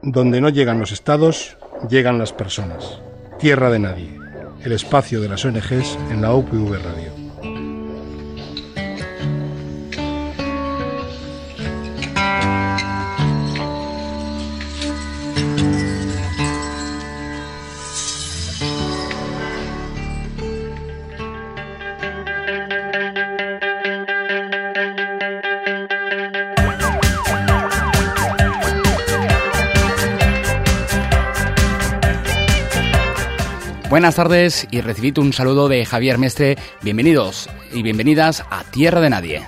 Donde no llegan los estados, llegan las personas. Tierra de Nadie, el espacio de las ONGs en la UPV Radio. Buenas tardes y recibid un saludo de Javier Mestre. Bienvenidos y bienvenidas a Tierra de Nadie.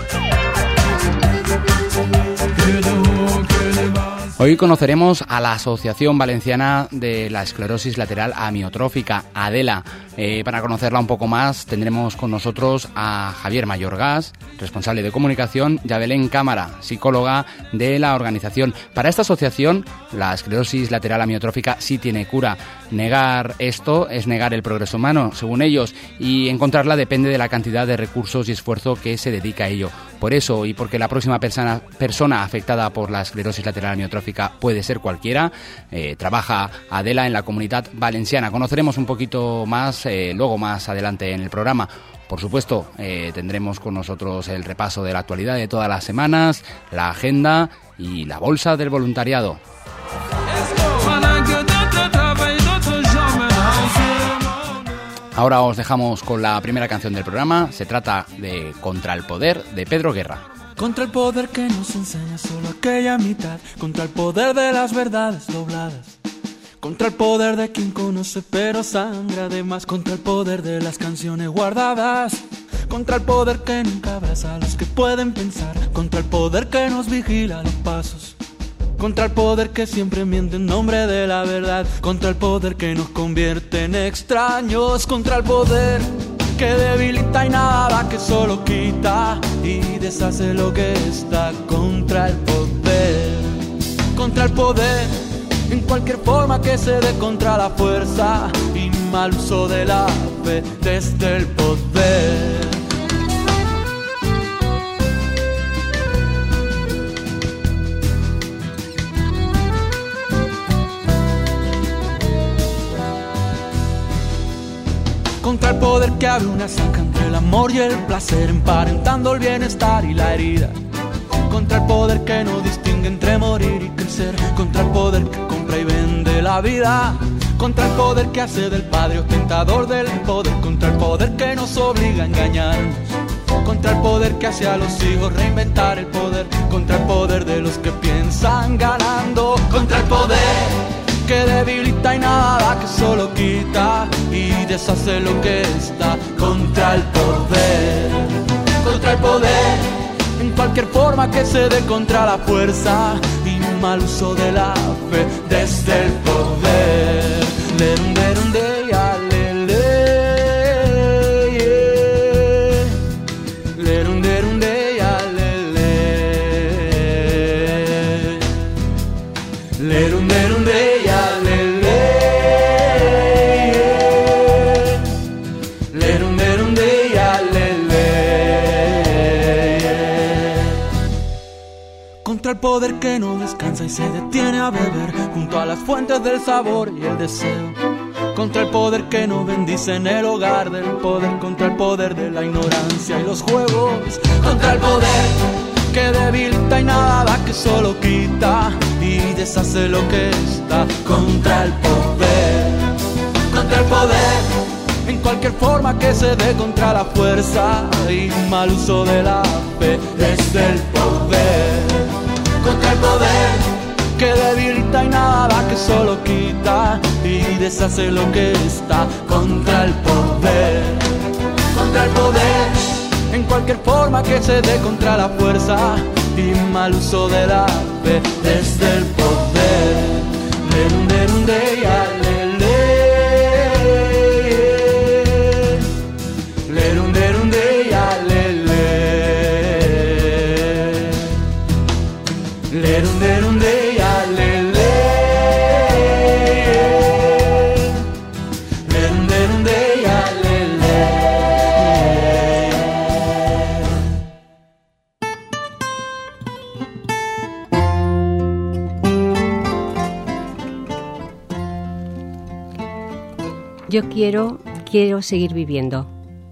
Hoy conoceremos a la Asociación Valenciana de la Esclerosis Lateral Amiotrófica, ADELA. Para conocerla un poco más tendremos con nosotros a Javier Mayorgas, responsable de comunicación, y a Belén Cámara, psicóloga de la organización. Para esta asociación, la esclerosis lateral amiotrófica sí tiene cura. Negar esto es negar el progreso humano, según ellos, y encontrarla depende de la cantidad de recursos y esfuerzo que se dedica a ello. Por eso, y porque la próxima persona afectada por la esclerosis lateral amiotrófica puede ser cualquiera, trabaja ADELA en la Comunitat Valenciana. Conoceremos un poquito más luego más adelante en el programa. Por supuesto, tendremos con nosotros el repaso de la actualidad de todas las semanas, la agenda y la bolsa del voluntariado. Ahora os dejamos con la primera canción del programa. Se trata de Contra el Poder, de Pedro Guerra. Contra el poder que nos enseña solo aquella mitad, contra el poder de las verdades dobladas, contra el poder de quien conoce pero sangra de más, contra el poder de las canciones guardadas, contra el poder que nunca abraza a los que pueden pensar, contra el poder que nos vigila los pasos, contra el poder que siempre miente en nombre de la verdad, contra el poder que nos convierte en extraños, contra el poder que debilita y nada, que solo quita y deshace lo que está, contra el poder en cualquier forma que se dé, contra la fuerza y mal uso de la fe desde el poder. Contra el poder que abre una zanja entre el amor y el placer, emparentando el bienestar y la herida, contra el poder que no distingue entre morir y crecer, contra el poder que compra y vende la vida, contra el poder que hace del padre ostentador del poder, contra el poder que nos obliga a engañarnos, contra el poder que hace a los hijos reinventar el poder, contra el poder de los que piensan ganando, contra el poder que debilita y nada, que solo quita y deshace lo que está, contra el poder en cualquier forma que se dé, contra la fuerza y mal uso de la fe desde el poder. Contra el poder que no descansa y se detiene a beber junto a las fuentes del sabor y el deseo, contra el poder que no bendice en el hogar del poder, contra el poder de la ignorancia y los juegos, contra el poder que debilita y nada, que solo quita y deshace lo que está, contra el poder en cualquier forma que se dé, contra la fuerza y mal uso de la fe desde el poder, contra el poder que debilita y nada, que solo quita y deshace lo que está, contra el poder en cualquier forma que se dé, contra la fuerza y mal uso de la fe desde el poder. Yo quiero seguir viviendo.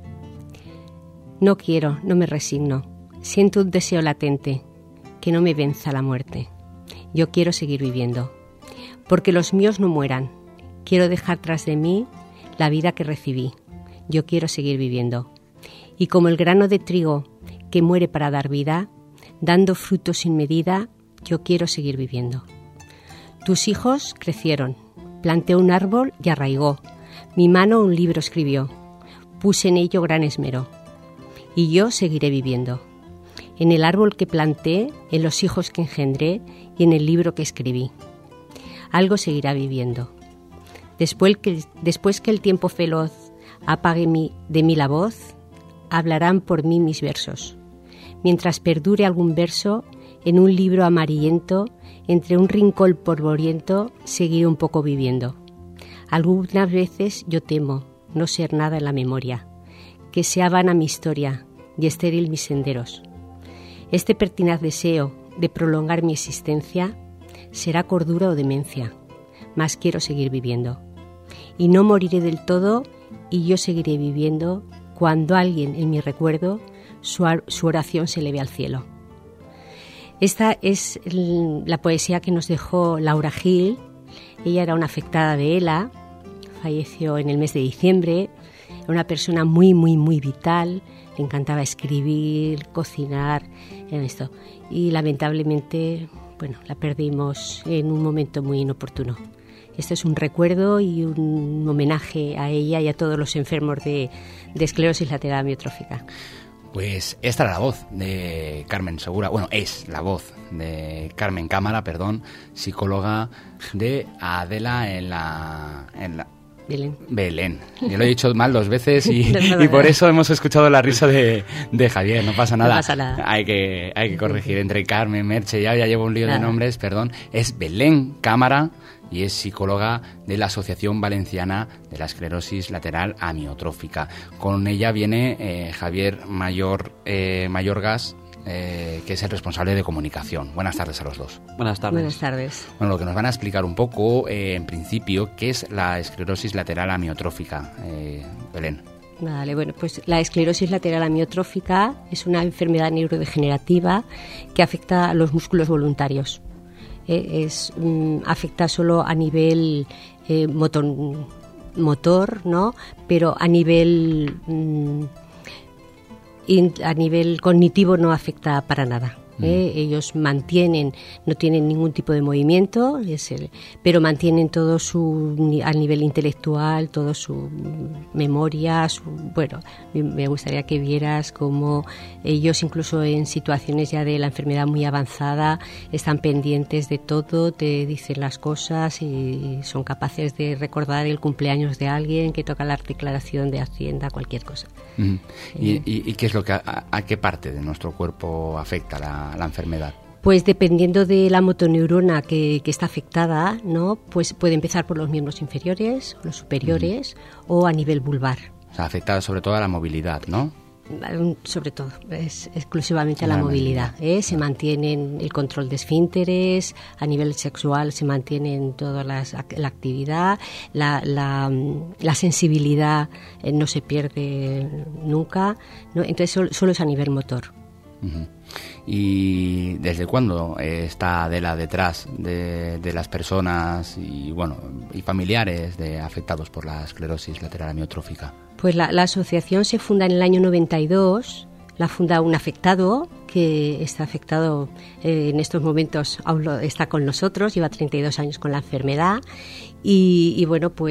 No me resigno. Siento un deseo latente, que no me venza la muerte. Yo quiero seguir viviendo. Porque los míos no mueran. Quiero dejar tras de mí la vida que recibí. Yo quiero seguir viviendo. Y como el grano de trigo que muere para dar vida, dando frutos sin medida, yo quiero seguir viviendo. Tus hijos crecieron, planté un árbol y arraigó. Mi mano un libro escribió, puse en ello gran esmero. Y yo seguiré viviendo. En el árbol que planté, en los hijos que engendré y en el libro que escribí. Algo seguirá viviendo. Después que el tiempo veloz apague de mí la voz, hablarán por mí mis versos. Mientras perdure algún verso, en un libro amarillento, entre un rincón polvoriento, seguiré un poco viviendo. Algunas veces yo temo no ser nada en la memoria, que sea vana mi historia y estéril mis senderos. Este pertinaz deseo de prolongar mi existencia será cordura o demencia, mas quiero seguir viviendo. Y no moriré del todo y yo seguiré viviendo cuando alguien en mi recuerdo su oración se eleve al cielo. Esta es la poesía que nos dejó Laura Gil. Ella era una afectada de ELA, falleció en el mes de diciembre. Era una persona muy, muy, muy vital, le encantaba escribir, cocinar, en esto. Y lamentablemente, la perdimos en un momento muy inoportuno. Este es un recuerdo y un homenaje a ella y a todos los enfermos de esclerosis lateral amiotrófica. Pues esta era la voz de Carmen Segura, es la voz de Carmen Cámara, psicóloga de Adela en la Belén. Yo lo he dicho mal 2 veces y por eso hemos escuchado la risa de Javier. No pasa nada. No pasa nada. Hay que corregir entre Carmen, Merche, ya llevo un lío de nombres, perdón. Es Belén Cámara y es psicóloga de la Asociación Valenciana de la Esclerosis Lateral Amiotrófica. Con ella viene Javier Mayorgas, que es el responsable de comunicación. Buenas tardes a los dos. Buenas tardes. Buenas tardes. Bueno, lo que nos van a explicar un poco, en principio, ¿qué es la esclerosis lateral amiotrófica? Belén. Vale, pues la esclerosis lateral amiotrófica es una enfermedad neurodegenerativa que afecta a los músculos voluntarios. Afecta solo a nivel motor, ¿no? Pero a nivel cognitivo no afecta para nada. Ellos no tienen ningún tipo de movimiento, pero mantienen todo a nivel intelectual, toda su memoria. Me gustaría que vieras cómo ellos, incluso en situaciones ya de la enfermedad muy avanzada, están pendientes de todo, te dicen las cosas y son capaces de recordar el cumpleaños de alguien, que toca la declaración de Hacienda, cualquier cosa. ¿Y qué es lo que a qué parte de nuestro cuerpo afecta la enfermedad? Pues dependiendo de la motoneurona que está afectada, ¿no? Pues puede empezar por los miembros inferiores, los superiores, o a nivel vulvar. O sea, afecta sobre todo a la movilidad, ¿no? Sobre todo, es exclusivamente a la movilidad. Se mantienen el control de esfínteres, a nivel sexual se mantienen toda la actividad, la sensibilidad no se pierde nunca, ¿no? Entonces solo es a nivel motor. Uh-huh. ¿Y desde cuándo está Adela detrás de las personas y familiares de afectados por la esclerosis lateral amiotrófica? Pues la asociación se funda en el año 92, la funda un afectado que está afectado en estos momentos, está con nosotros, lleva 32 años con la enfermedad y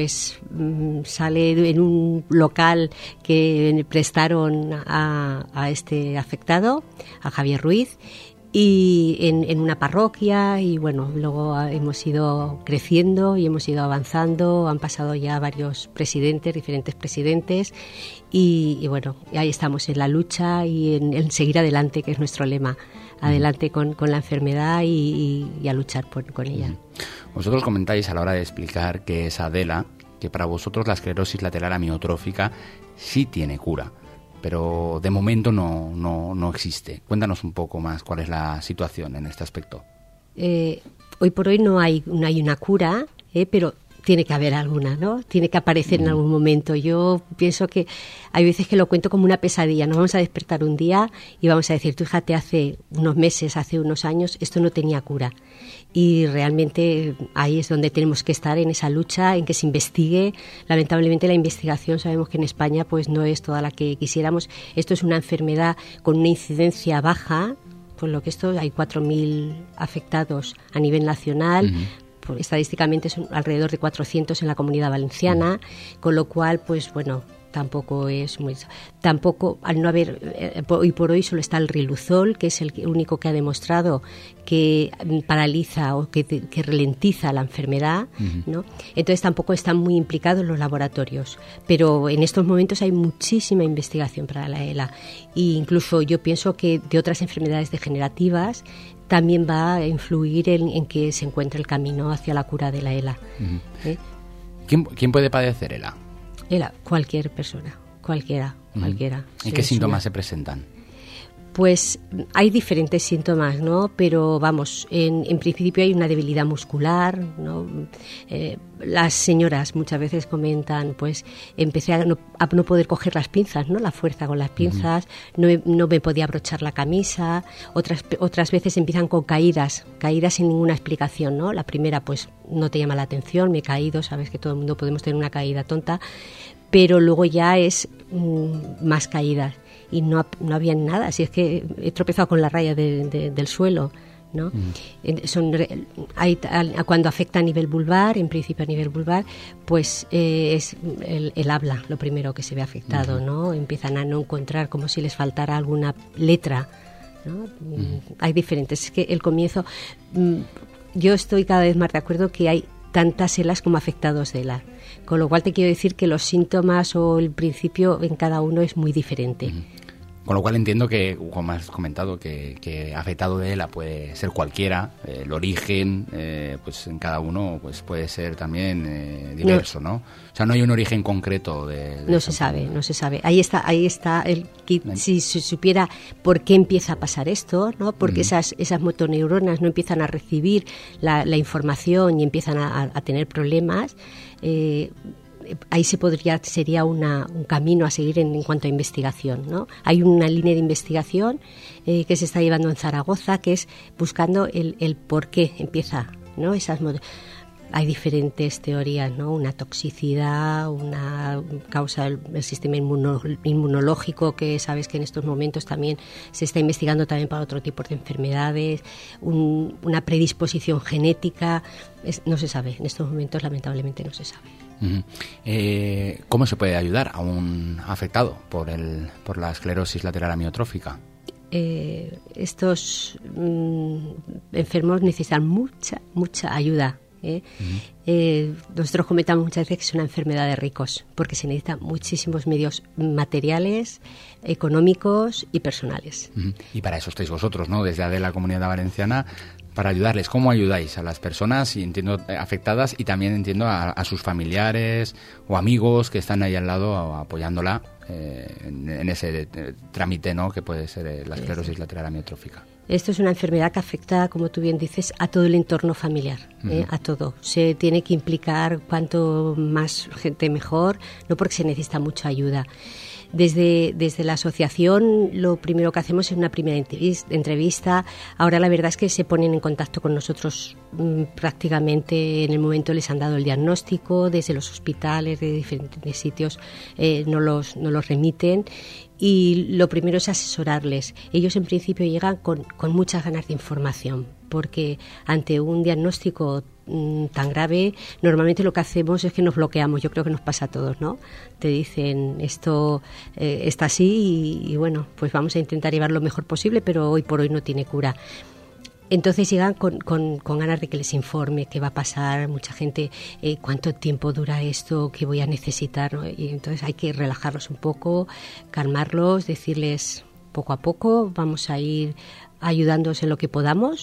sale en un local que prestaron a este afectado, a Javier Ruiz, y en una parroquia, y luego hemos ido creciendo y hemos ido avanzando, han pasado ya varios diferentes presidentes y ahí estamos en la lucha y en seguir adelante, que es nuestro lema, adelante con la enfermedad y a luchar con ella. Vosotros comentáis a la hora de explicar qué es Adela, que para vosotros la esclerosis lateral amiotrófica sí tiene cura, pero de momento no existe. Cuéntanos un poco más cuál es la situación en este aspecto. Hoy por hoy no hay una cura, pero tiene que haber alguna, ¿no? Tiene que aparecer en algún momento. Yo pienso que hay veces que lo cuento como una pesadilla. Nos vamos a despertar un día y vamos a decir, tú fíjate, hace unos meses, hace unos años, esto no tenía cura. Y realmente ahí es donde tenemos que estar, en esa lucha, en que se investigue. Lamentablemente la investigación, sabemos que en España pues no es toda la que quisiéramos. Esto es una enfermedad con una incidencia baja, por lo que hay 4.000 afectados a nivel nacional. Estadísticamente son alrededor de 400 en la Comunidad Valenciana, con lo cual, pues bueno, tampoco es muy... Tampoco, al no haber... hoy por hoy solo está el riluzol, que es el único que ha demostrado que paraliza o que ralentiza la enfermedad, ¿no? Entonces tampoco están muy implicados los laboratorios. Pero en estos momentos hay muchísima investigación para la ELA. E incluso yo pienso que de otras enfermedades degenerativas también va a influir en que se encuentre el camino hacia la cura de la ELA. ¿Quién puede padecer ELA? ELA, cualquier persona, cualquiera. ¿Y qué síntomas se presentan? Pues hay diferentes síntomas, ¿no? Pero vamos, en principio hay una debilidad muscular, ¿no? Las señoras muchas veces comentan, pues empecé a no poder coger las pinzas, ¿no? La fuerza con las pinzas, no me podía abrochar la camisa. Otras veces empiezan con caídas sin ninguna explicación, ¿no? La primera, pues no te llama la atención, me he caído, sabes que todo el mundo podemos tener una caída tonta, pero luego ya es más caídas. Y no había nada, si es que he tropezado con la raya del suelo, ¿no? Cuando afecta a nivel vulvar, en principio a nivel vulvar, pues es el habla lo primero que se ve afectado, ¿no? Empiezan a no encontrar, como si les faltara alguna letra, ¿no? Hay diferentes, es que el comienzo, yo estoy cada vez más de acuerdo que hay tantas ELAs como afectados de ELA, con lo cual te quiero decir que los síntomas o el principio en cada uno es muy diferente. Con lo cual entiendo que, como has comentado, que afectado de ELA puede ser cualquiera, el origen, pues en cada uno pues puede ser también diverso, ¿no? O sea, no hay un origen concreto de no se sabe. Ahí está el kit. Si se supiera por qué empieza a pasar esto, ¿no? Porque esas motoneuronas no empiezan a recibir la información y empiezan a tener problemas, ahí sería un camino a seguir en cuanto a investigación, ¿no? Hay una línea de investigación que se está llevando en Zaragoza, que es buscando el por qué empieza, ¿no? Hay diferentes teorías, ¿no? Una toxicidad, una causa del sistema inmunológico, que sabes que en estos momentos también se está investigando también para otro tipo de enfermedades, una predisposición genética, no se sabe, en estos momentos lamentablemente no se sabe. ¿Cómo se puede ayudar a un afectado por la esclerosis lateral amiotrófica? Estos enfermos necesitan mucha ayuda. Nosotros comentamos muchas veces que es una enfermedad de ricos, porque se necesitan muchísimos medios materiales, económicos y personales. Y para eso estáis vosotros, ¿no? Desde ADELA Comunidad Valenciana, para ayudarles. ¿Cómo ayudáis a las personas, y entiendo, afectadas, y también entiendo a sus familiares o amigos que están ahí al lado apoyándola en ese trámite, ¿no?, que puede ser la esclerosis lateral amiotrófica? Esto es una enfermedad que afecta, como tú bien dices, a todo el entorno familiar, a todo. Se tiene que implicar cuanto más gente mejor, no porque se necesita mucha ayuda. Desde la asociación lo primero que hacemos es una primera entrevista. Ahora la verdad es que se ponen en contacto con nosotros prácticamente en el momento les han dado el diagnóstico, desde los hospitales, de diferentes sitios nos los remiten. Y lo primero es asesorarles. Ellos en principio llegan con muchas ganas de información, porque ante un diagnóstico tan grave, normalmente lo que hacemos es que nos bloqueamos. Yo creo que nos pasa a todos, ¿no? Te dicen, esto está así y bueno, pues vamos a intentar llevar lo mejor posible, pero hoy por hoy no tiene cura. Entonces llegan con ganas de que les informe qué va a pasar, mucha gente, cuánto tiempo dura esto, qué voy a necesitar, ¿no? Y entonces hay que relajarlos un poco, calmarlos, decirles poco a poco, vamos a ir ayudándoos en lo que podamos,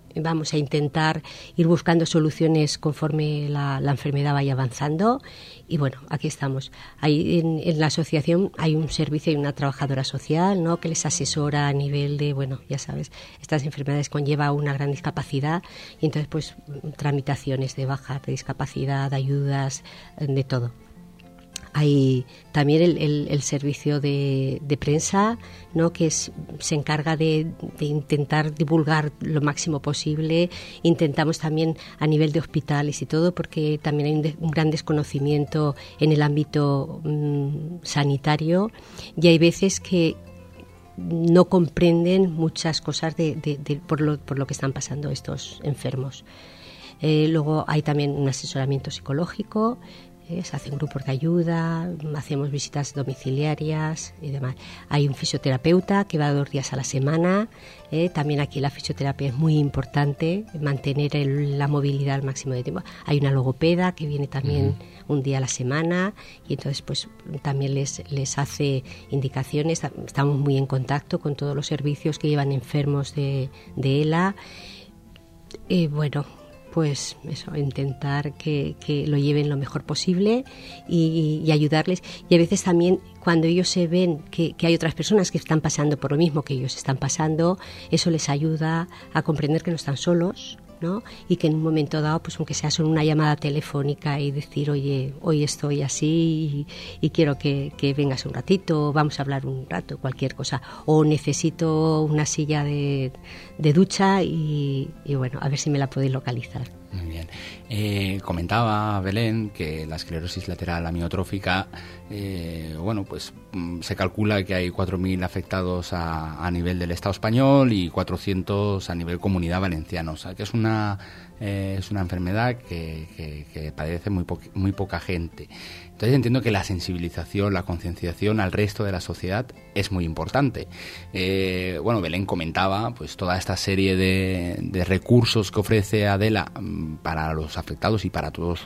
vamos a intentar ir buscando soluciones conforme la enfermedad vaya avanzando. Y bueno, aquí estamos. Ahí en la asociación hay un servicio y una trabajadora social, ¿no?, que les asesora a nivel de, bueno, ya sabes, estas enfermedades conlleva una gran discapacidad y entonces pues tramitaciones de baja de discapacidad, ayudas, de todo. Hay también el servicio de prensa, ¿no?, que se encarga de intentar divulgar lo máximo posible. Intentamos también a nivel de hospitales y todo, porque también hay un gran desconocimiento en el ámbito sanitario, y hay veces que no comprenden muchas cosas por lo que están pasando estos enfermos. Luego hay también un asesoramiento psicológico. Se hacen grupos de ayuda, hacemos visitas domiciliarias y demás. Hay un fisioterapeuta que va 2 días a la semana. También aquí la fisioterapia es muy importante, mantener la movilidad al máximo de tiempo. Hay una logopeda que viene también un día a la semana y entonces pues también les hace indicaciones. Estamos muy en contacto con todos los servicios que llevan enfermos de ELA. Bueno, pues eso, intentar que lo lleven lo mejor posible y ayudarles. Y a veces también cuando ellos se ven que hay otras personas que están pasando por lo mismo que ellos están pasando, eso les ayuda a comprender que no están solos, ¿no? Y que en un momento dado, pues aunque sea solo una llamada telefónica y decir, oye, hoy estoy así y quiero que vengas un ratito, vamos a hablar un rato, cualquier cosa, o necesito una silla de ducha y bueno, a ver si me la podéis localizar. Muy bien. Comentaba Belén que la esclerosis lateral amiotrófica, bueno, pues se calcula que hay 4.000 afectados a nivel del Estado español y 400 a nivel Comunidad Valenciana. O sea, que es una enfermedad que padece muy poca gente. Entonces entiendo que la sensibilización, la concienciación al resto de la sociedad es muy importante. Bueno, Belén comentaba pues toda esta serie de recursos que ofrece Adela para los afectados y para todo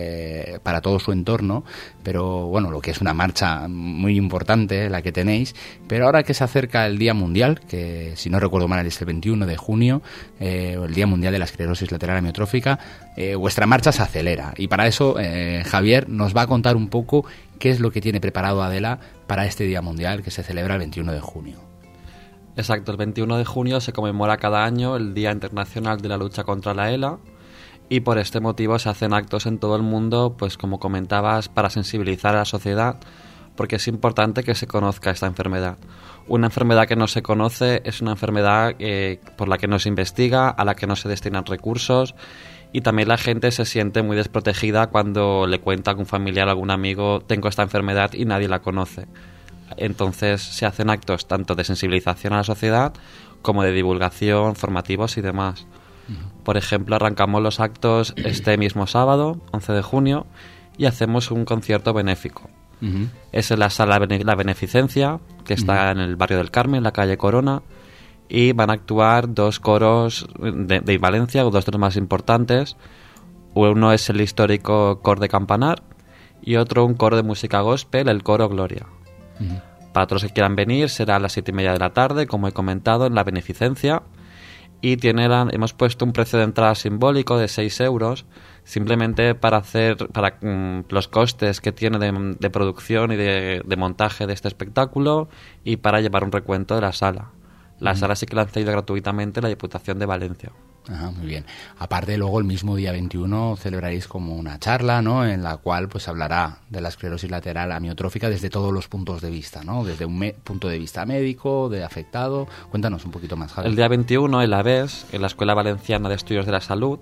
su entorno, pero bueno, lo que es una marcha muy importante la que tenéis. Pero ahora que se acerca el Día Mundial, que si no recuerdo mal es el 21 de junio, el Día Mundial de la Esclerosis Lateral Amiotrófica, vuestra marcha se acelera y para eso Javier nos va a contar un poco qué es lo que tiene preparado Adela para este Día Mundial que se celebra el 21 de junio. Exacto, el 21 de junio se conmemora cada año el Día Internacional de la Lucha contra la ELA y por este motivo se hacen actos en todo el mundo, pues como comentabas, para sensibilizar a la sociedad, porque es importante que se conozca esta enfermedad. Una enfermedad que no se conoce es una enfermedad por la que no se investiga, a la que no se destinan recursos. Y también la gente se siente muy desprotegida cuando le cuenta a algún familiar, a algún amigo, tengo esta enfermedad y nadie la conoce. Entonces se hacen actos tanto de sensibilización a la sociedad como de divulgación, formativos y demás. Por ejemplo, arrancamos los actos este mismo sábado, 11 de junio, y hacemos un concierto benéfico. Es en la sala La Beneficencia, que está en el barrio del Carmen, en la calle Corona, y van a actuar 2 coros de Valencia, 2 de los más importantes. Uno es el histórico Cor de Campanar y otro un coro de música gospel, el Coro Gloria. Para todos los que quieran venir será a las 7:30 de la tarde, como he comentado, en La Beneficencia, y hemos puesto un precio de entrada simbólico de 6 euros, simplemente para los costes que tiene de producción y de montaje de este espectáculo y para llevar un recuento de la sala. La sala sí que la han cedido gratuitamente la Diputación de Valencia. Ajá, muy bien. Aparte, luego el mismo día 21 celebraréis como una charla, ¿no?, en la cual pues hablará de la esclerosis lateral amiotrófica desde todos los puntos de vista, ¿no? Desde un punto de vista médico, de afectado. Cuéntanos un poquito más, Javier. El día 21, en la ABES, en la Escuela Valenciana de Estudios de la Salud,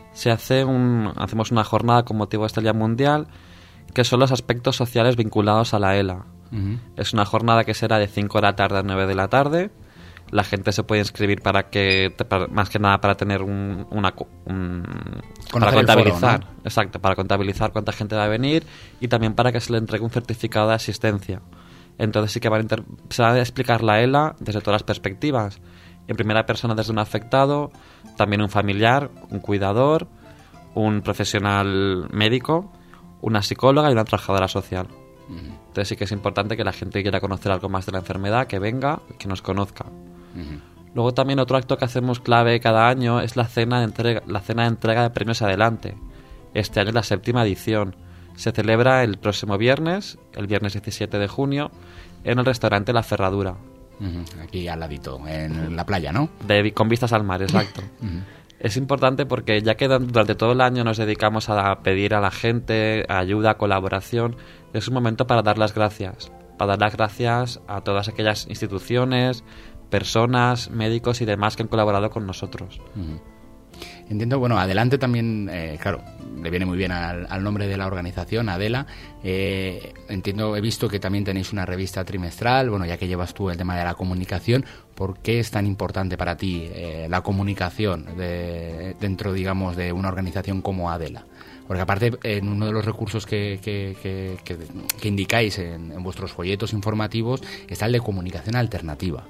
hacemos una jornada con motivo de este Día Mundial, que son los aspectos sociales vinculados a la ELA. Es una jornada que será de 5 de la tarde a 9 de la tarde. La gente se puede inscribir más que nada para tener para contabilizar, foro, ¿no? Exacto, para contabilizar cuánta gente va a venir y también para que se le entregue un certificado de asistencia. Entonces sí que se va a explicar la ELA desde todas las perspectivas. En primera persona desde un afectado, también un familiar, un cuidador, un profesional médico, una psicóloga y una trabajadora social. Entonces sí que es importante que la gente que quiera conocer algo más de la enfermedad, que venga, que nos conozca. Luego también otro acto que hacemos clave cada año es la cena de entrega de premios Adelante. Este año es la 7ª edición. Se celebra el próximo viernes, el viernes 17 de junio, en el restaurante La Ferradura. Aquí al ladito, en la playa, ¿no? Con vistas al mar, exacto. Es importante porque ya que durante todo el año nos dedicamos a pedir a la gente ayuda, colaboración, es un momento para dar las gracias. Para dar las gracias a todas aquellas instituciones, personas, médicos y demás que han colaborado con nosotros. Entiendo, bueno, Adelante también, claro, le viene muy bien al nombre de la organización, Adela. Entiendo, he visto que también tenéis una revista trimestral, bueno, ya que llevas tú el tema de la comunicación, ¿por qué es tan importante para ti la comunicación dentro, digamos, de una organización como Adela? Porque aparte, en uno de los recursos que indicáis en vuestros folletos informativos está el de comunicación alternativa.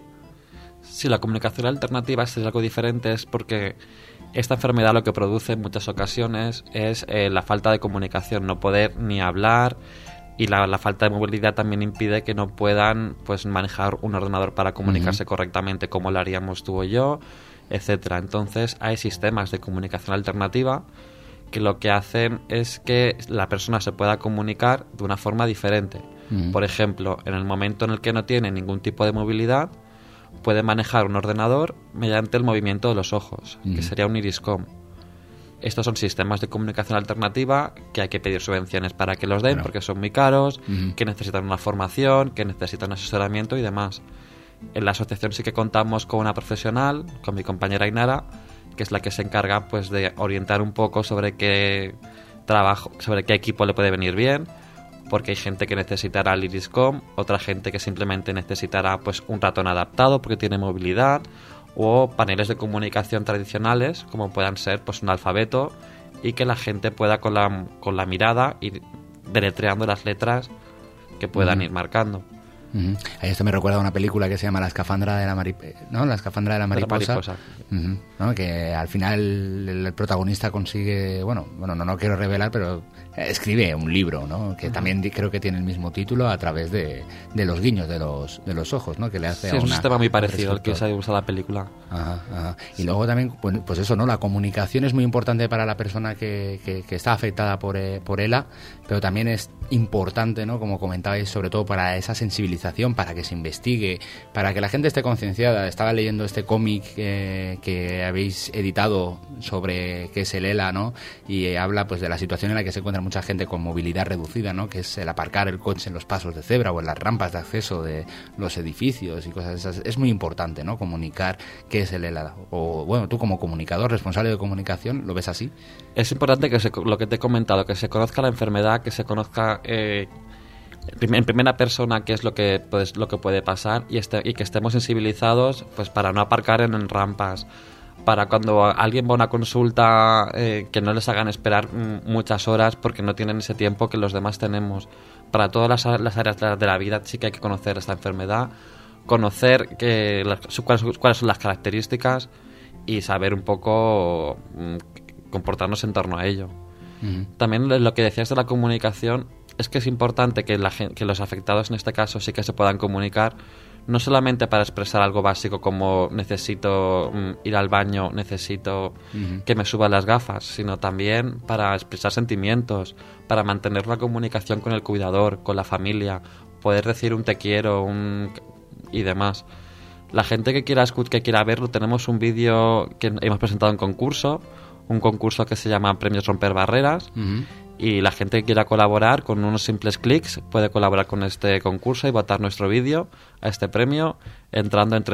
Sí, la comunicación alternativa es algo diferente, es porque esta enfermedad lo que produce en muchas ocasiones es la falta de comunicación, no poder ni hablar, y la falta de movilidad también impide que no puedan pues manejar un ordenador para comunicarse correctamente como lo haríamos tú o yo, etcétera. Entonces hay sistemas de comunicación alternativa que lo que hacen es que la persona se pueda comunicar de una forma diferente. Por ejemplo, en el momento en el que no tiene ningún tipo de movilidad, puede manejar un ordenador mediante el movimiento de los ojos, que sería un iriscom. Estos son sistemas de comunicación alternativa que hay que pedir subvenciones para que los den, porque son muy caros, que necesitan una formación, que necesitan asesoramiento y demás. En la asociación sí que contamos con una profesional, con mi compañera Ainara, que es la que se encarga pues de orientar un poco sobre qué trabajo, sobre qué equipo le puede venir bien, porque hay gente que necesitará el iriscom, otra gente que simplemente necesitará pues un ratón adaptado porque tiene movilidad, o paneles de comunicación tradicionales como puedan ser pues un alfabeto, y que la gente pueda con la mirada ir deletreando las letras que puedan ir marcando. Ahí esto me recuerda a una película que se llama La escafandra de la mariposa, ¿no? La escafandra de la mariposa. ¿No? Que al final el protagonista consigue, bueno, no quiero revelar, pero escribe un libro, ¿no? Que también creo que tiene el mismo título a través de los guiños de los ojos, ¿no? Que le hace es un sistema muy parecido al que se usa la película. Y luego también, pues eso, ¿no? La comunicación es muy importante para la persona que está afectada por ELA, pero también es importante, ¿no? Como comentabais, sobre todo para esa sensibilización, para que se investigue, para que la gente esté concienciada. Estaba leyendo este cómic que habéis editado sobre qué es el ELA, ¿no? Y habla pues de la situación en la que se encuentra mucha gente con movilidad reducida, ¿no? Que es el aparcar el coche en los pasos de cebra o en las rampas de acceso de los edificios y cosas esas. Es muy importante, ¿no? Comunicar qué es el ELA. O bueno, tú como comunicador, responsable de comunicación, ¿lo ves así? Es importante que lo que te he comentado, que se conozca la enfermedad, que se conozca en primera persona qué es lo que puede pasar, y que estemos sensibilizados pues para no aparcar en rampas, para cuando alguien va a una consulta que no les hagan esperar muchas horas porque no tienen ese tiempo que los demás tenemos. Para todas las áreas de la vida sí que hay que conocer esta enfermedad, conocer cuáles son las características y saber un poco comportarnos en torno a ello. También lo que decías de la comunicación, es que es importante que los afectados en este caso sí que se puedan comunicar, no solamente para expresar algo básico como necesito ir al baño, necesito que me suban las gafas, sino también para expresar sentimientos, para mantener la comunicación con el cuidador, con la familia, poder decir un te quiero y demás. La gente que quiera verlo, tenemos un vídeo que hemos presentado en un concurso que se llama Premios Romper Barreras, y la gente que quiera colaborar con unos simples clics puede colaborar con este concurso y votar nuestro vídeo a este premio entrando en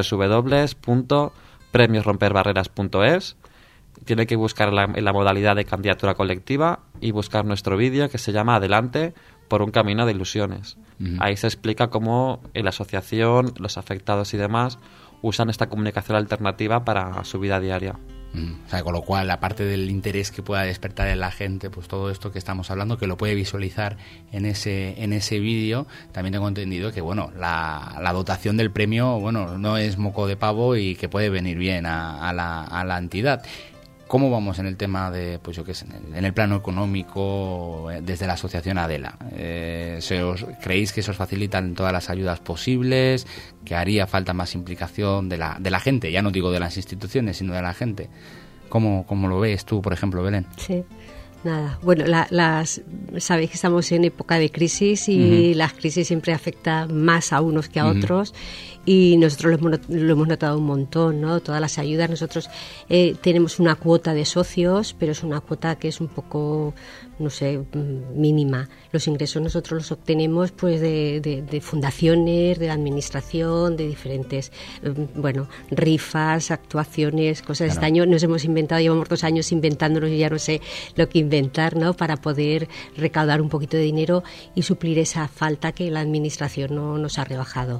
www.premiosromperbarreras.es. Tiene que buscar en la modalidad de candidatura colectiva y buscar nuestro vídeo que se llama Adelante por un camino de ilusiones. Ahí se explica cómo la asociación, los afectados y demás usan esta comunicación alternativa para su vida diaria. O sea, con lo cual, aparte del interés que pueda despertar en la gente, pues todo esto que estamos hablando, que lo puede visualizar en ese vídeo, también tengo entendido que, bueno, la dotación del premio, bueno, no es moco de pavo y que puede venir bien a la entidad. ¿Cómo vamos en el tema de, pues yo qué sé, en el plano económico desde la asociación Adela? ¿Creéis que se os facilitan todas las ayudas posibles? ¿Que haría falta más implicación de la gente? Ya no digo de las instituciones, sino de la gente. ¿Cómo lo ves tú, por ejemplo, Belén? Sí. Nada, bueno, sabéis que estamos en época de crisis y las crisis siempre afectan más a unos que a otros, y nosotros lo hemos notado un montón, ¿no? Todas las ayudas, nosotros tenemos una cuota de socios, pero es una cuota que es un poco, no sé, mínima. Los ingresos nosotros los obtenemos pues de fundaciones, de la administración, de diferentes, rifas, actuaciones, cosas. Claro. Este año nos hemos inventado, llevamos 2 años inventándonos y ya no sé lo que inventar, ¿no? Para poder recaudar un poquito de dinero y suplir esa falta que la administración no nos ha rebajado.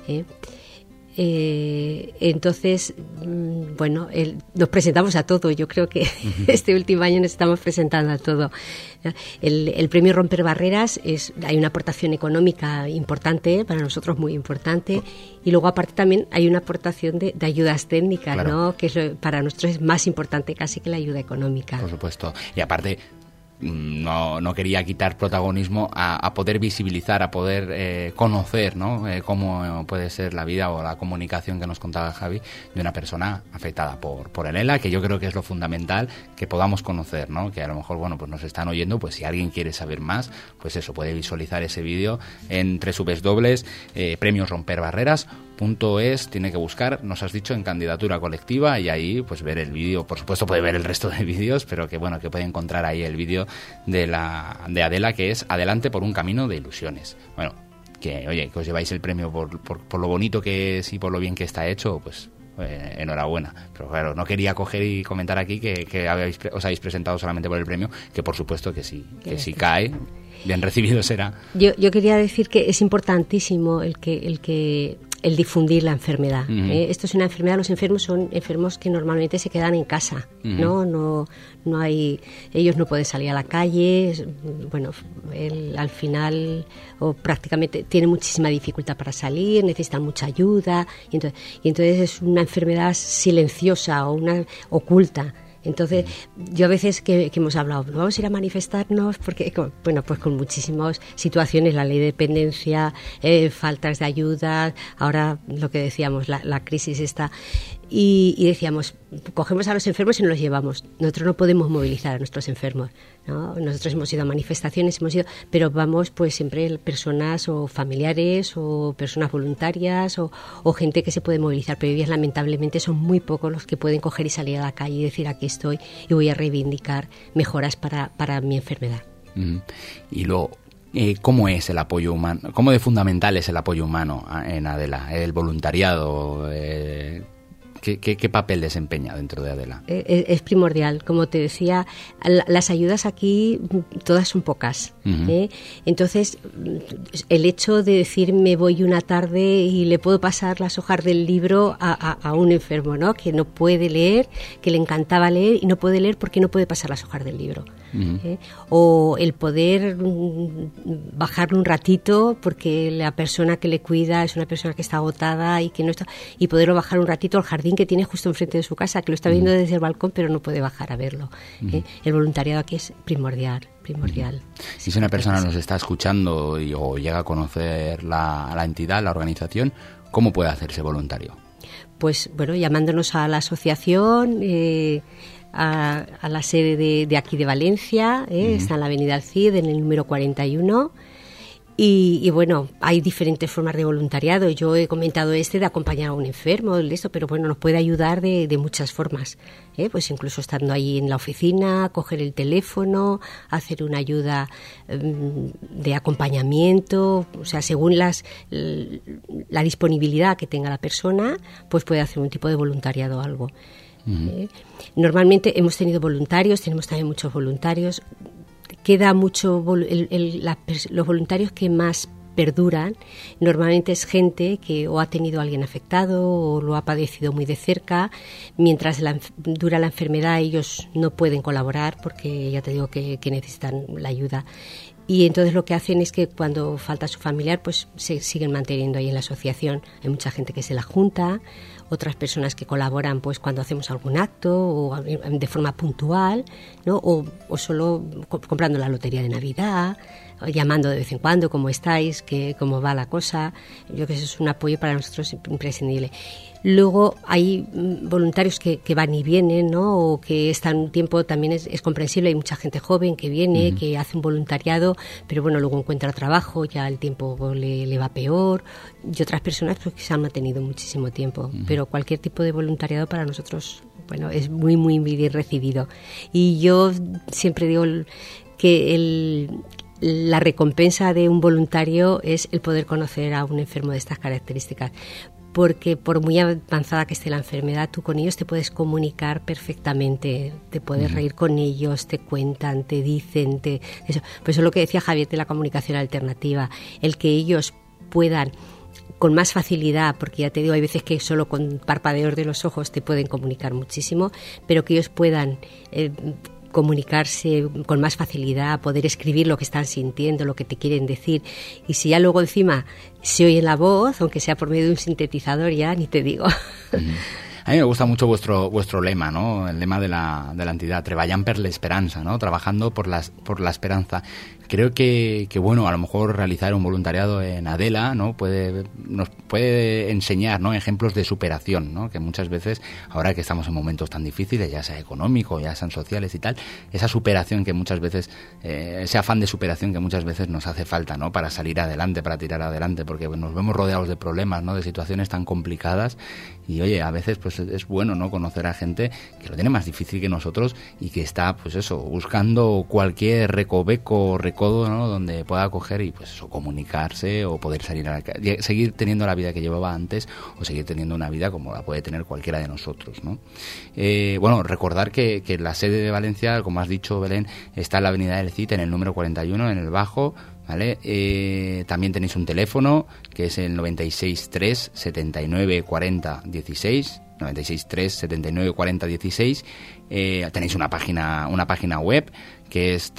Entonces, nos presentamos a todo. Yo creo que este último año nos estamos presentando a todo. El premio Romper Barreras hay una aportación económica importante, para nosotros muy importante, y luego aparte también hay una aportación de ayudas técnicas, claro, ¿no? Que para nosotros es más importante casi que la ayuda económica. Por supuesto. Y aparte, no quería quitar protagonismo a poder visibilizar, a poder conocer, ¿no? Cómo puede ser la vida o la comunicación que nos contaba Javi de una persona afectada por el ELA, que yo creo que es lo fundamental que podamos conocer, ¿no? Que a lo mejor, pues nos están oyendo, pues si alguien quiere saber más, pues eso, puede visualizar ese vídeo en www.premiosromperbarreras.es, tiene que buscar, nos has dicho, en candidatura colectiva, y ahí pues ver el vídeo. Por supuesto puede ver el resto de vídeos, pero que puede encontrar ahí el vídeo de Adela, que es Adelante por un camino de ilusiones. Bueno, que os lleváis el premio por lo bonito que es y por lo bien que está hecho, pues enhorabuena. Pero claro, no quería coger y comentar aquí que os habéis presentado solamente por el premio, que por supuesto que sí, que si cae, bien recibido será. Yo quería decir que es importantísimo el difundir la enfermedad. Esto es una enfermedad, los enfermos son enfermos que normalmente se quedan en casa, no hay, ellos no pueden salir a la calle, al final o prácticamente tiene muchísima dificultad para salir, necesitan mucha ayuda, y entonces es una enfermedad silenciosa o una oculta. Entonces, yo a veces que hemos hablado, vamos a ir a manifestarnos, porque, pues con muchísimas situaciones, la ley de dependencia, faltas de ayuda, ahora lo que decíamos, la crisis está, y decíamos, cogemos a los enfermos y nos los llevamos. Nosotros no podemos movilizar a nuestros enfermos, ¿no? Nosotros hemos ido a manifestaciones, pero vamos pues siempre personas o familiares o personas voluntarias o gente que se puede movilizar, pero ellos lamentablemente son muy pocos los que pueden coger y salir a la calle y decir aquí estoy y voy a reivindicar mejoras para mi enfermedad. Y luego, ¿cómo es el apoyo humano? ¿Cómo de fundamental es el apoyo humano en Adela? El voluntariado, ¿qué papel desempeña dentro de Adela? Es primordial. Como te decía, las ayudas aquí todas son pocas. Entonces, el hecho de decir me voy una tarde y le puedo pasar las hojas del libro a un enfermo, ¿no? Que no puede leer, que le encantaba leer y no puede leer porque no puede pasar las hojas del libro. O el poder bajarle un ratito porque la persona que le cuida es una persona que está agotada y que no está, y poderlo bajar un ratito al jardín que tiene justo enfrente de su casa, que lo está viendo desde el balcón pero no puede bajar a verlo. El voluntariado aquí es primordial. Si una persona nos está escuchando o llega a conocer la entidad, la organización, ¿cómo puede hacerse voluntario? Pues llamándonos a la asociación, a la sede de aquí de Valencia, está en la avenida Alcid, en el número 41. Y hay diferentes formas de voluntariado. Yo he comentado de acompañar a un enfermo, pero nos puede ayudar de muchas formas. Pues incluso estando ahí en la oficina, coger el teléfono, hacer una ayuda de acompañamiento, o sea, según la disponibilidad que tenga la persona, pues puede hacer un tipo de voluntariado o algo. Normalmente hemos tenido voluntarios, tenemos también muchos voluntarios. Queda mucho los voluntarios que más perduran. Normalmente es gente que o ha tenido a alguien afectado o lo ha padecido muy de cerca. Mientras dura la enfermedad, ellos no pueden colaborar porque ya te digo que necesitan la ayuda. Y entonces lo que hacen es que cuando falta su familiar, pues se siguen manteniendo ahí en la asociación. Hay mucha gente que se la junta, otras personas que colaboran pues cuando hacemos algún acto o de forma puntual, ¿no? O solo comprando la lotería de Navidad, o llamando de vez en cuando, ¿cómo estáis? ¿Cómo va la cosa? Yo creo que eso es un apoyo para nosotros imprescindible. Luego hay voluntarios que van y vienen, ¿no? O que están un tiempo, también es comprensible, hay mucha gente joven que viene, que hace un voluntariado, pero bueno, luego encuentra trabajo, ya el tiempo le va peor, y otras personas pues, que se han mantenido muchísimo tiempo, pero cualquier tipo de voluntariado para nosotros, bueno, es muy, muy bien recibido. Y yo siempre digo que la recompensa de un voluntario es el poder conocer a un enfermo de estas características, porque por muy avanzada que esté la enfermedad, tú con ellos te puedes comunicar perfectamente, te puedes reír con ellos, te cuentan, te dicen, eso. Por eso es lo que decía Javier de la comunicación alternativa, el que ellos puedan con más facilidad, porque ya te digo, hay veces que solo con parpadeos de los ojos te pueden comunicar muchísimo, pero que ellos puedan comunicarse con más facilidad, poder escribir lo que están sintiendo, lo que te quieren decir, y si ya luego encima se oye la voz, aunque sea por medio de un sintetizador, ya ni te digo. A mí me gusta mucho vuestro lema, ¿no? El lema de la entidad, Treballant per l'esperanza, ¿no? Trabajando por la esperanza. Creo que bueno, a lo mejor realizar un voluntariado en Adela, ¿no? Nos puede enseñar, ¿no? Ejemplos de superación, ¿no? Que muchas veces, ahora que estamos en momentos tan difíciles, ya sea económico, ya sean sociales y tal, esa superación que muchas veces, ese afán de superación que muchas veces nos hace falta, ¿no? Para salir adelante, para tirar adelante, porque nos vemos rodeados de problemas, ¿no? De situaciones tan complicadas y, oye, a veces pues es bueno, ¿no? Conocer a gente que lo tiene más difícil que nosotros y que está, pues eso, buscando cualquier recoveco o recodo, ¿no? Donde pueda coger y, pues eso, comunicarse o poder salir a la calle, seguir teniendo la vida que llevaba antes o seguir teniendo una vida como la puede tener cualquiera de nosotros, ¿no? Bueno, recordar que la sede de Valencia, como has dicho, Belén, está en la avenida del Cid, en el número 41, en el Bajo, ¿vale? También tenéis un teléfono que es el 96 3 79 40 16, 96 3 79 40 16. Tenéis una página web que es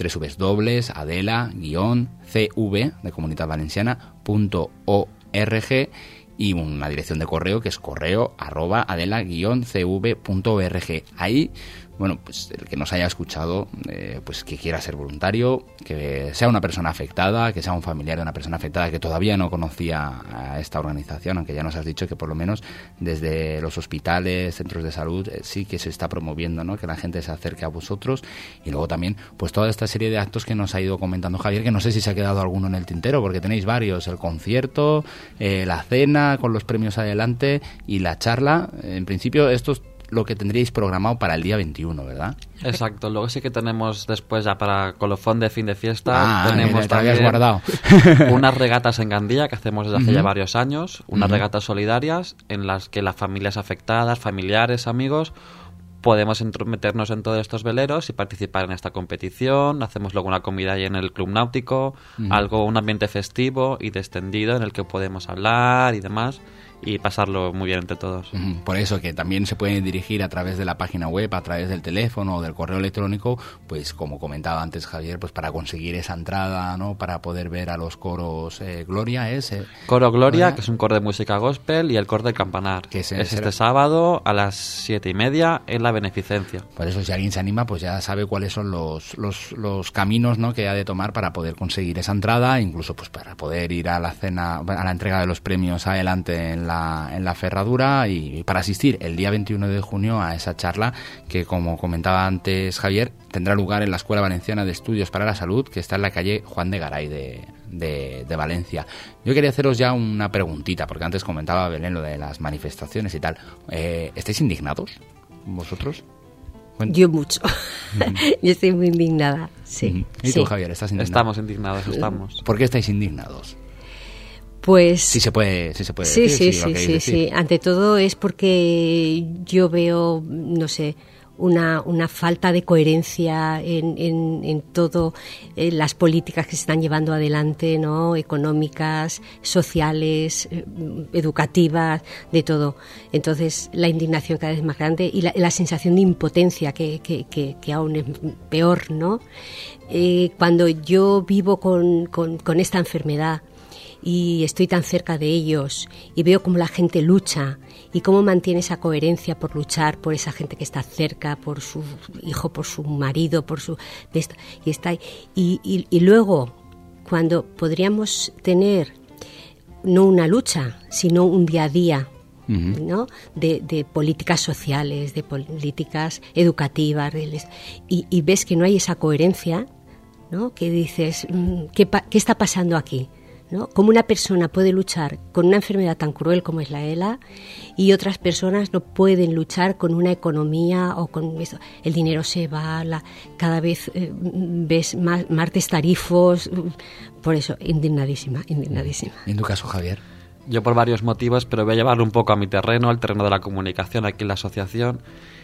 www.adela-cv de Comunitat Valenciana.org y una dirección de correo que es correo@adela-cv.org. Ahí, bueno, pues el que nos haya escuchado, pues que quiera ser voluntario, que sea una persona afectada, que sea un familiar de una persona afectada que todavía no conocía a esta organización, aunque ya nos has dicho que por lo menos desde los hospitales, centros de salud, sí que se está promoviendo, ¿no? Que la gente se acerque a vosotros. Y luego también, pues toda esta serie de actos que nos ha ido comentando Javier, que no sé si se ha quedado alguno en el tintero, porque tenéis varios: el concierto, la cena con los premios adelante y la charla. En principio, estos lo que tendríais programado para el día 21, ¿verdad? Exacto. Luego sí que tenemos después ya para colofón de fin de fiesta, tenemos te habías guardado unas regatas en Gandía que hacemos desde hace ya varios años, unas regatas solidarias en las que las familias afectadas, familiares, amigos, podemos meternos en todos estos veleros y participar en esta competición. Hacemos luego una comida ahí en el Club Náutico, un ambiente festivo y distendido en el que podemos hablar y demás, y pasarlo muy bien entre todos. Por eso que también se pueden dirigir a través de la página web, a través del teléfono o del correo electrónico, pues como comentaba antes Javier, pues para conseguir esa entrada, ¿no? Para poder ver a los coros Gloria, Coro Gloria, que es un coro de música gospel, y el coro del Campanar, que es este sábado a las 7:30 en la Beneficencia. Por eso, si alguien se anima, pues ya sabe cuáles son los caminos, ¿no? Que ha de tomar para poder conseguir esa entrada, incluso pues para poder ir a la cena, a la entrega de los premios adelante en la Ferradura, y para asistir el día 21 de junio a esa charla que, como comentaba antes Javier, tendrá lugar en la Escuela Valenciana de Estudios para la Salud, que está en la calle Juan de Garay de Valencia. Yo quería haceros ya una preguntita, porque antes comentaba Belén lo de las manifestaciones y tal. ¿Estáis indignados vosotros? Yo mucho. Yo estoy muy indignada, sí. ¿Y tú, Javier, estás indignado? Estamos indignados, estamos. ¿Por qué estáis indignados? Pues sí se puede decir. Sí. Ante todo es porque yo veo, no sé, una falta de coherencia en todo, las políticas que se están llevando adelante, ¿no? Económicas, sociales, educativas, de todo. Entonces la indignación cada vez es más grande y la sensación de impotencia que aún es peor, ¿no? Cuando yo vivo con esta enfermedad y estoy tan cerca de ellos y veo cómo la gente lucha y cómo mantiene esa coherencia por luchar por esa gente que está cerca, por su hijo, por su marido, por su... Y luego, cuando podríamos tener no una lucha, sino un día a día, ¿no? de políticas sociales, de políticas educativas, y ves que no hay esa coherencia, ¿no? Que dices, ¿qué está pasando aquí? ¿No? Cómo una persona puede luchar con una enfermedad tan cruel como es la ELA y otras personas no pueden luchar con una economía o con eso. El dinero se va, cada vez ves más destarifos. Por eso, indignadísima. ¿Y en tu caso, Javier? Yo por varios motivos, pero voy a llevarlo un poco a mi terreno, al terreno de la comunicación aquí en la asociación.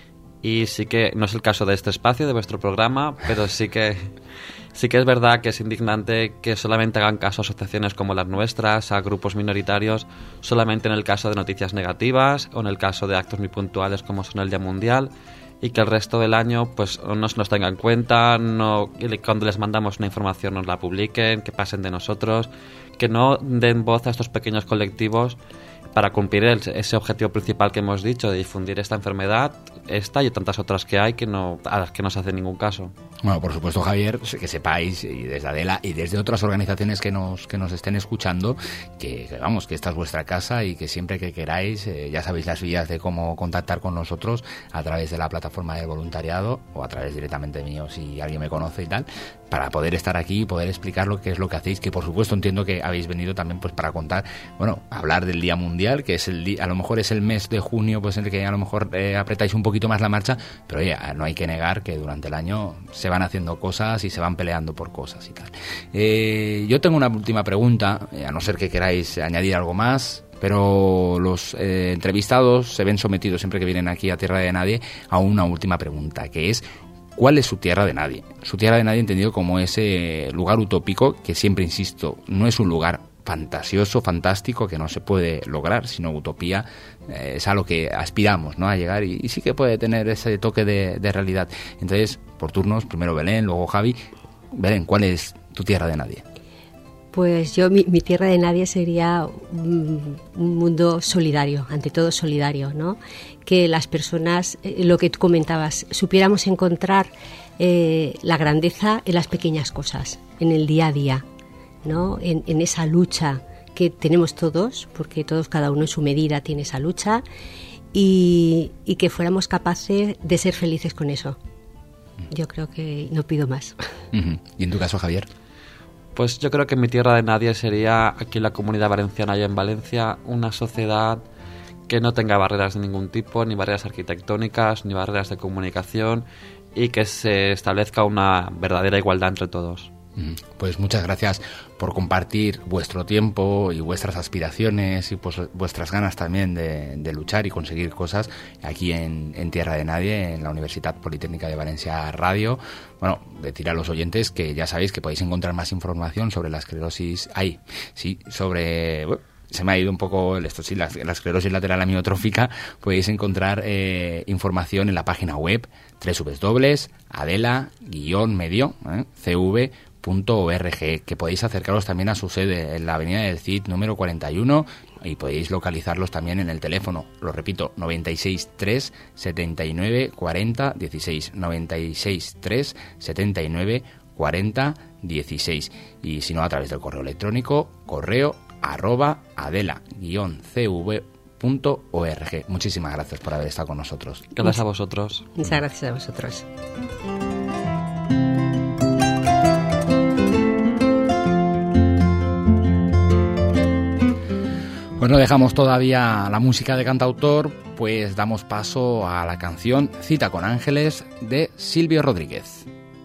Y sí que, no es el caso de este espacio, de vuestro programa, pero sí que es verdad que es indignante que solamente hagan caso a asociaciones como las nuestras, a grupos minoritarios, solamente en el caso de noticias negativas o en el caso de actos muy puntuales como son el Día Mundial, y que el resto del año pues no se nos tenga en cuenta, cuando les mandamos una información nos la publiquen, que pasen de nosotros, que no den voz a estos pequeños colectivos para cumplir ese objetivo principal que hemos dicho, de difundir esta enfermedad, esta y tantas otras que hay a las que no se hace ningún caso. Bueno, por supuesto, Javier, que sepáis, y desde Adela y desde otras organizaciones que nos estén escuchando, que esta es vuestra casa y que siempre que queráis, ya sabéis las vías de cómo contactar con nosotros a través de la plataforma del voluntariado o a través directamente mío, si alguien me conoce y tal, para poder estar aquí y poder explicar lo que es lo que hacéis, que por supuesto entiendo que habéis venido también pues para contar, hablar del Día Mundial, que es a lo mejor es el mes de junio pues en el que a lo mejor apretáis un poquito más la marcha, pero oye, no hay que negar que durante el año se van haciendo cosas y se van peleando por cosas y tal. Yo tengo una última pregunta, a no ser que queráis añadir algo más, pero los entrevistados se ven sometidos siempre que vienen aquí a Tierra de Nadie a una última pregunta, que es: ¿cuál es su tierra de nadie? Su tierra de nadie entendido como ese lugar utópico que, siempre insisto, no es un lugar fantasioso, fantástico, que no se puede lograr, sino utopía, es a lo que aspiramos, ¿no? A llegar y sí que puede tener ese toque de realidad. Entonces, por turnos, primero Belén, luego Javi. Belén, ¿cuál es tu tierra de nadie? Pues mi tierra de nadie sería un mundo solidario, ante todo solidario, ¿no? Que las personas, lo que tú comentabas, supiéramos encontrar la grandeza en las pequeñas cosas, en el día a día, ¿no? En esa lucha que tenemos todos, porque todos, cada uno en su medida tiene esa lucha, y que fuéramos capaces de ser felices con eso. Yo creo que no pido más. ¿Y en tu caso, Javier? Pues yo creo que mi tierra de nadie sería aquí en la Comunidad Valenciana y en Valencia una sociedad que no tenga barreras de ningún tipo, ni barreras arquitectónicas, ni barreras de comunicación, y que se establezca una verdadera igualdad entre todos. Pues muchas gracias por compartir vuestro tiempo y vuestras aspiraciones y pues vuestras ganas también de luchar y conseguir cosas aquí en Tierra de Nadie, en la Universidad Politécnica de Valencia Radio. Bueno, decir a los oyentes que ya sabéis que podéis encontrar más información sobre la esclerosis se me ha ido un poco esto, sí, la esclerosis lateral amiotrófica. Podéis encontrar información en la página web www.adela-medio.cv.org, que podéis acercaros también a su sede en la avenida del Cid número 41 y podéis localizarlos también en el teléfono, lo repito, 96 3 79 40 16, 96 3 79 40 16, y si no a través del correo electrónico, correo@adela-cv.org. Muchísimas gracias por haber estado con nosotros. Gracias a vosotros. Muchas gracias a vosotros. Pues no dejamos todavía la música de cantautor, pues damos paso a la canción Cita con Ángeles de Silvio Rodríguez.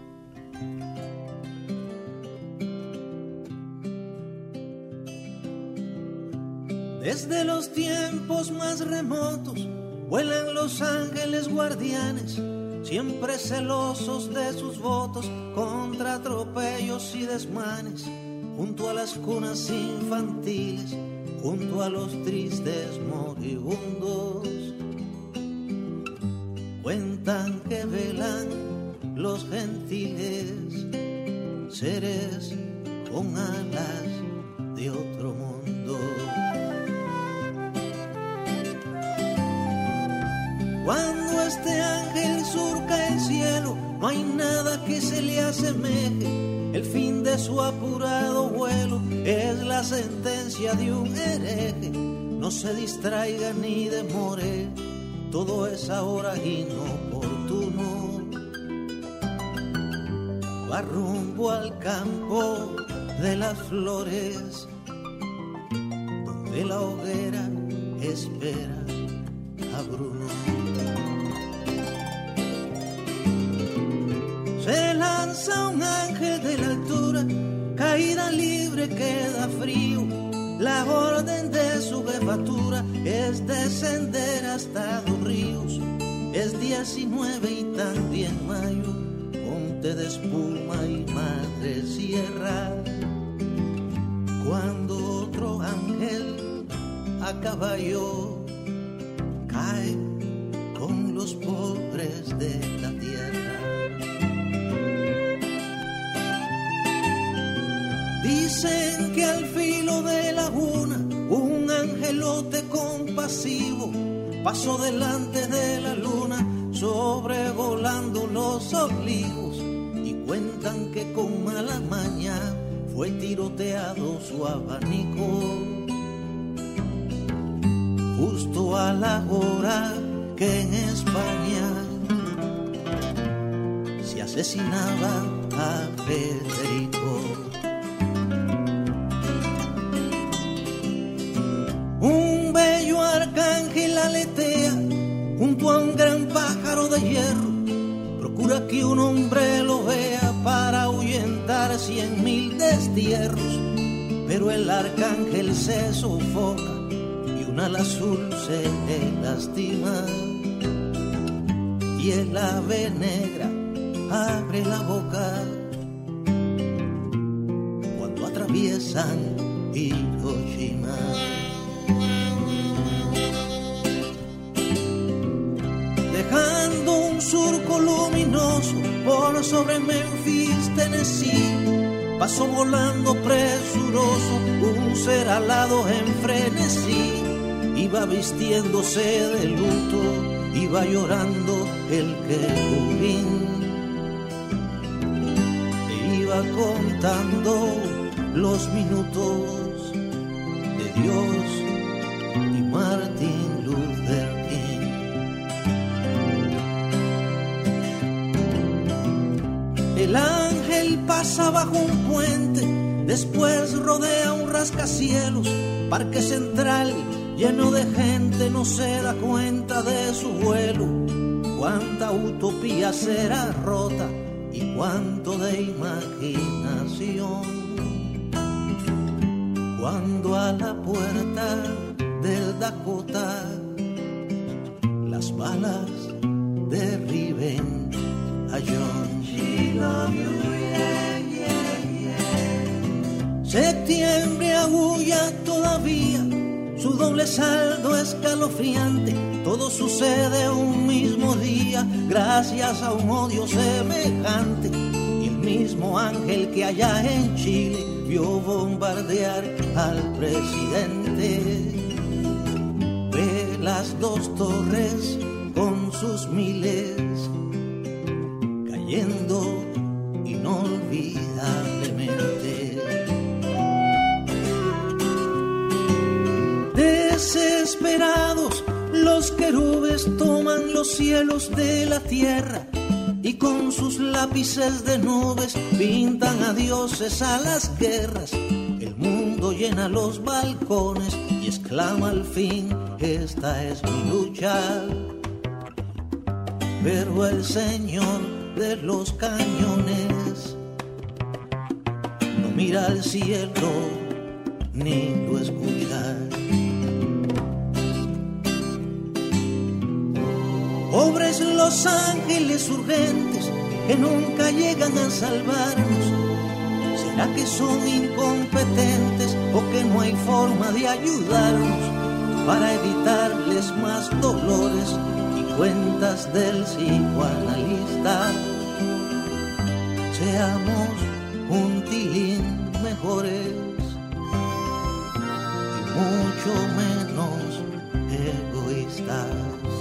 Desde los tiempos más remotos vuelan los ángeles guardianes, siempre celosos de sus votos contra atropellos y desmanes, junto a las cunas infantiles, junto a los tristes moribundos. Cuentan que velan los gentiles, seres con alas de otro mundo. Cuando este ángel surca el cielo, no hay nada que se le asemeje. El fin de su apurado vuelo es la sentencia de un hereje. No se distraiga ni demore, todo es ahora inoportuno. Va rumbo al campo de las flores, donde la hoguera espera a Bruno. Se lanza un ángel de la altura, caída libre queda frío. La orden de su jefatura es descender hasta Dos Ríos. Es 19 y también mayo, monte de espuma y madre sierra. Cuando otro ángel a caballo cae con los pobres de la tierra. Dicen que al filo de laguna un angelote compasivo pasó delante de la luna, sobrevolando los olivos, y cuentan que con mala maña fue tiroteado su abanico, justo a la hora que en España se asesinaba a Federico. Un bello arcángel aletea junto a un gran pájaro de hierro, procura que un hombre lo vea para ahuyentar 100.000 destierros, pero el arcángel se sofoca y un ala azul se le lastima, y el ave negra abre la boca cuando atraviesan Hiroshima. Dejando un surco luminoso por sobre Memphis, Tennessee, pasó volando presuroso un ser alado en frenesí. Iba vistiéndose de luto, iba llorando el querubín, e iba contando los minutos de Dios y Martin Luther King. El ángel pasa bajo un puente, después rodea un rascacielos, parque central lleno de gente, no se da cuenta de su vuelo. Cuánta utopía será rota y cuánto de imaginación, cuando a la puerta del Dakota las balas derriben a John. Septiembre agulla todavía, su doble saldo escalofriante. Todo sucede un mismo día, gracias a un odio semejante. Y el mismo ángel que allá en Chile vio bombardear al presidente, ve las dos torres con sus miles cayendo inolvidablemente. Desesperados, los querubes toman los cielos de la tierra y con sus lápices de nubes pintan a dioses a las guerras. El mundo llena los balcones y exclama al fin: esta es mi lucha. Pero el Señor de los cañones no mira al cielo ni lo escucha. Pobres los ángeles urgentes que nunca llegan a salvarnos. ¿Será que son incompetentes o que no hay forma de ayudarnos para evitarles más dolores y cuentas del psicoanalista? Seamos un tilín mejores y mucho menos egoístas.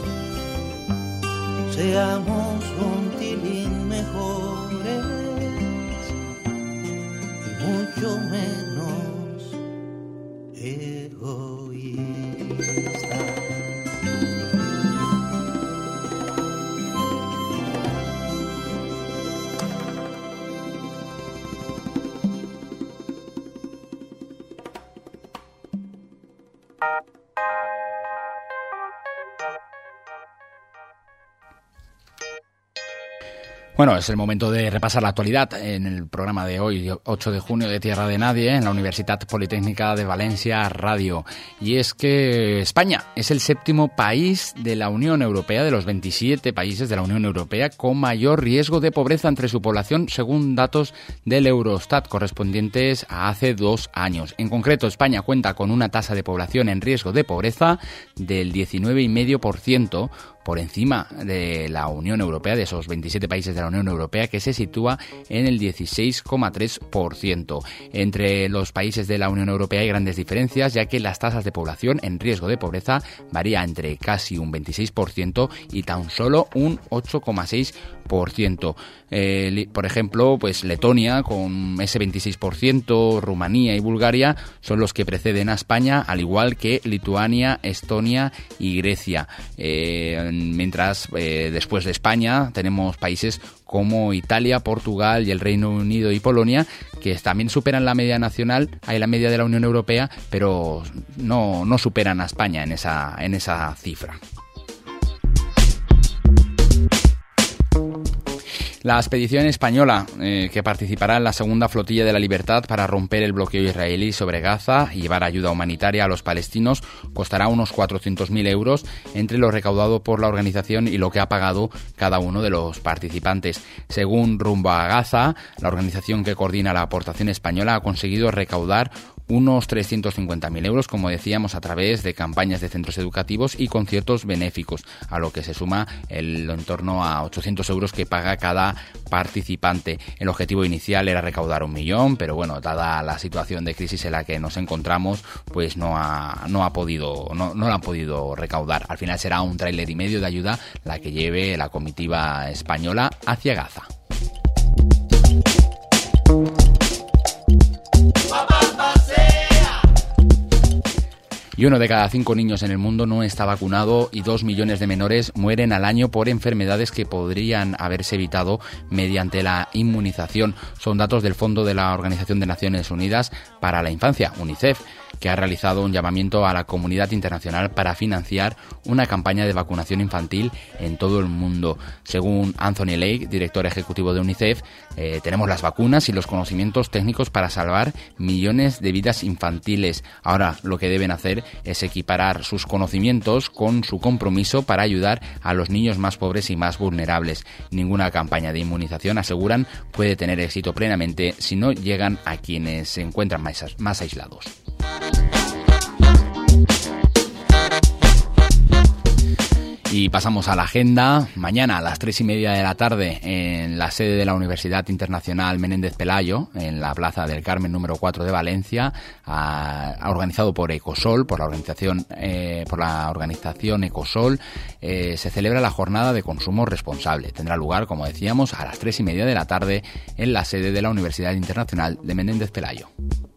Seamos un tilín mejores y mucho menos egoístas. Bueno, es el momento de repasar la actualidad en el programa de hoy, 8 de junio, de Tierra de Nadie, en la Universidad Politécnica de Valencia Radio. Y es que España es el 7º país de la Unión Europea, de los 27 países de la Unión Europea, con mayor riesgo de pobreza entre su población, según datos del Eurostat, correspondientes a hace 2 años. En concreto, España cuenta con una tasa de población en riesgo de pobreza del 19,5%, por encima de la Unión Europea, de esos 27 países de la Unión Europea, que se sitúa en el 16,3%. Entre los países de la Unión Europea hay grandes diferencias, ya que las tasas de población en riesgo de pobreza varían entre casi un 26% y tan solo un 8,6%. Por ejemplo, pues Letonia con ese 26%, Rumanía y Bulgaria son los que preceden a España, al igual que Lituania, Estonia y Grecia. Mientras después de España tenemos países como Italia, Portugal y el Reino Unido y Polonia, que también superan la media nacional, la media de la Unión Europea, pero no superan a España en esa cifra. La expedición española que participará en la segunda flotilla de la Libertad para romper el bloqueo israelí sobre Gaza y llevar ayuda humanitaria a los palestinos costará unos 400.000 euros entre lo recaudado por la organización y lo que ha pagado cada uno de los participantes. Según Rumbo a Gaza, la organización que coordina la aportación española ha conseguido recaudar unos 350.000 euros, como decíamos, a través de campañas de centros educativos y conciertos benéficos, a lo que se suma en torno a 800 euros que paga cada participante. El objetivo inicial era recaudar 1 millón, pero bueno, dada la situación de crisis en la que nos encontramos, pues no lo han podido recaudar. Al final será un tráiler y medio de ayuda la que lleve la comitiva española hacia Gaza. Y 1 de cada 5 niños en el mundo no está vacunado y 2 millones de menores mueren al año por enfermedades que podrían haberse evitado mediante la inmunización. Son datos del Fondo de la Organización de Naciones Unidas para la Infancia, UNICEF, que ha realizado un llamamiento a la comunidad internacional para financiar una campaña de vacunación infantil en todo el mundo. Según Anthony Lake, director ejecutivo de UNICEF, tenemos las vacunas y los conocimientos técnicos para salvar millones de vidas infantiles. Ahora lo que deben hacer es equiparar sus conocimientos con su compromiso para ayudar a los niños más pobres y más vulnerables. Ninguna campaña de inmunización, aseguran, puede tener éxito plenamente si no llegan a quienes se encuentran más aislados. Y pasamos a la agenda. Mañana a las 3:30 de la tarde en la sede de la Universidad Internacional Menéndez Pelayo, en la Plaza del Carmen número 4 de Valencia, organizado por Ecosol, por la organización Ecosol, se celebra la jornada de consumo responsable. Tendrá lugar, como decíamos, a las 3:30 de la tarde en la sede de la Universidad Internacional de Menéndez Pelayo.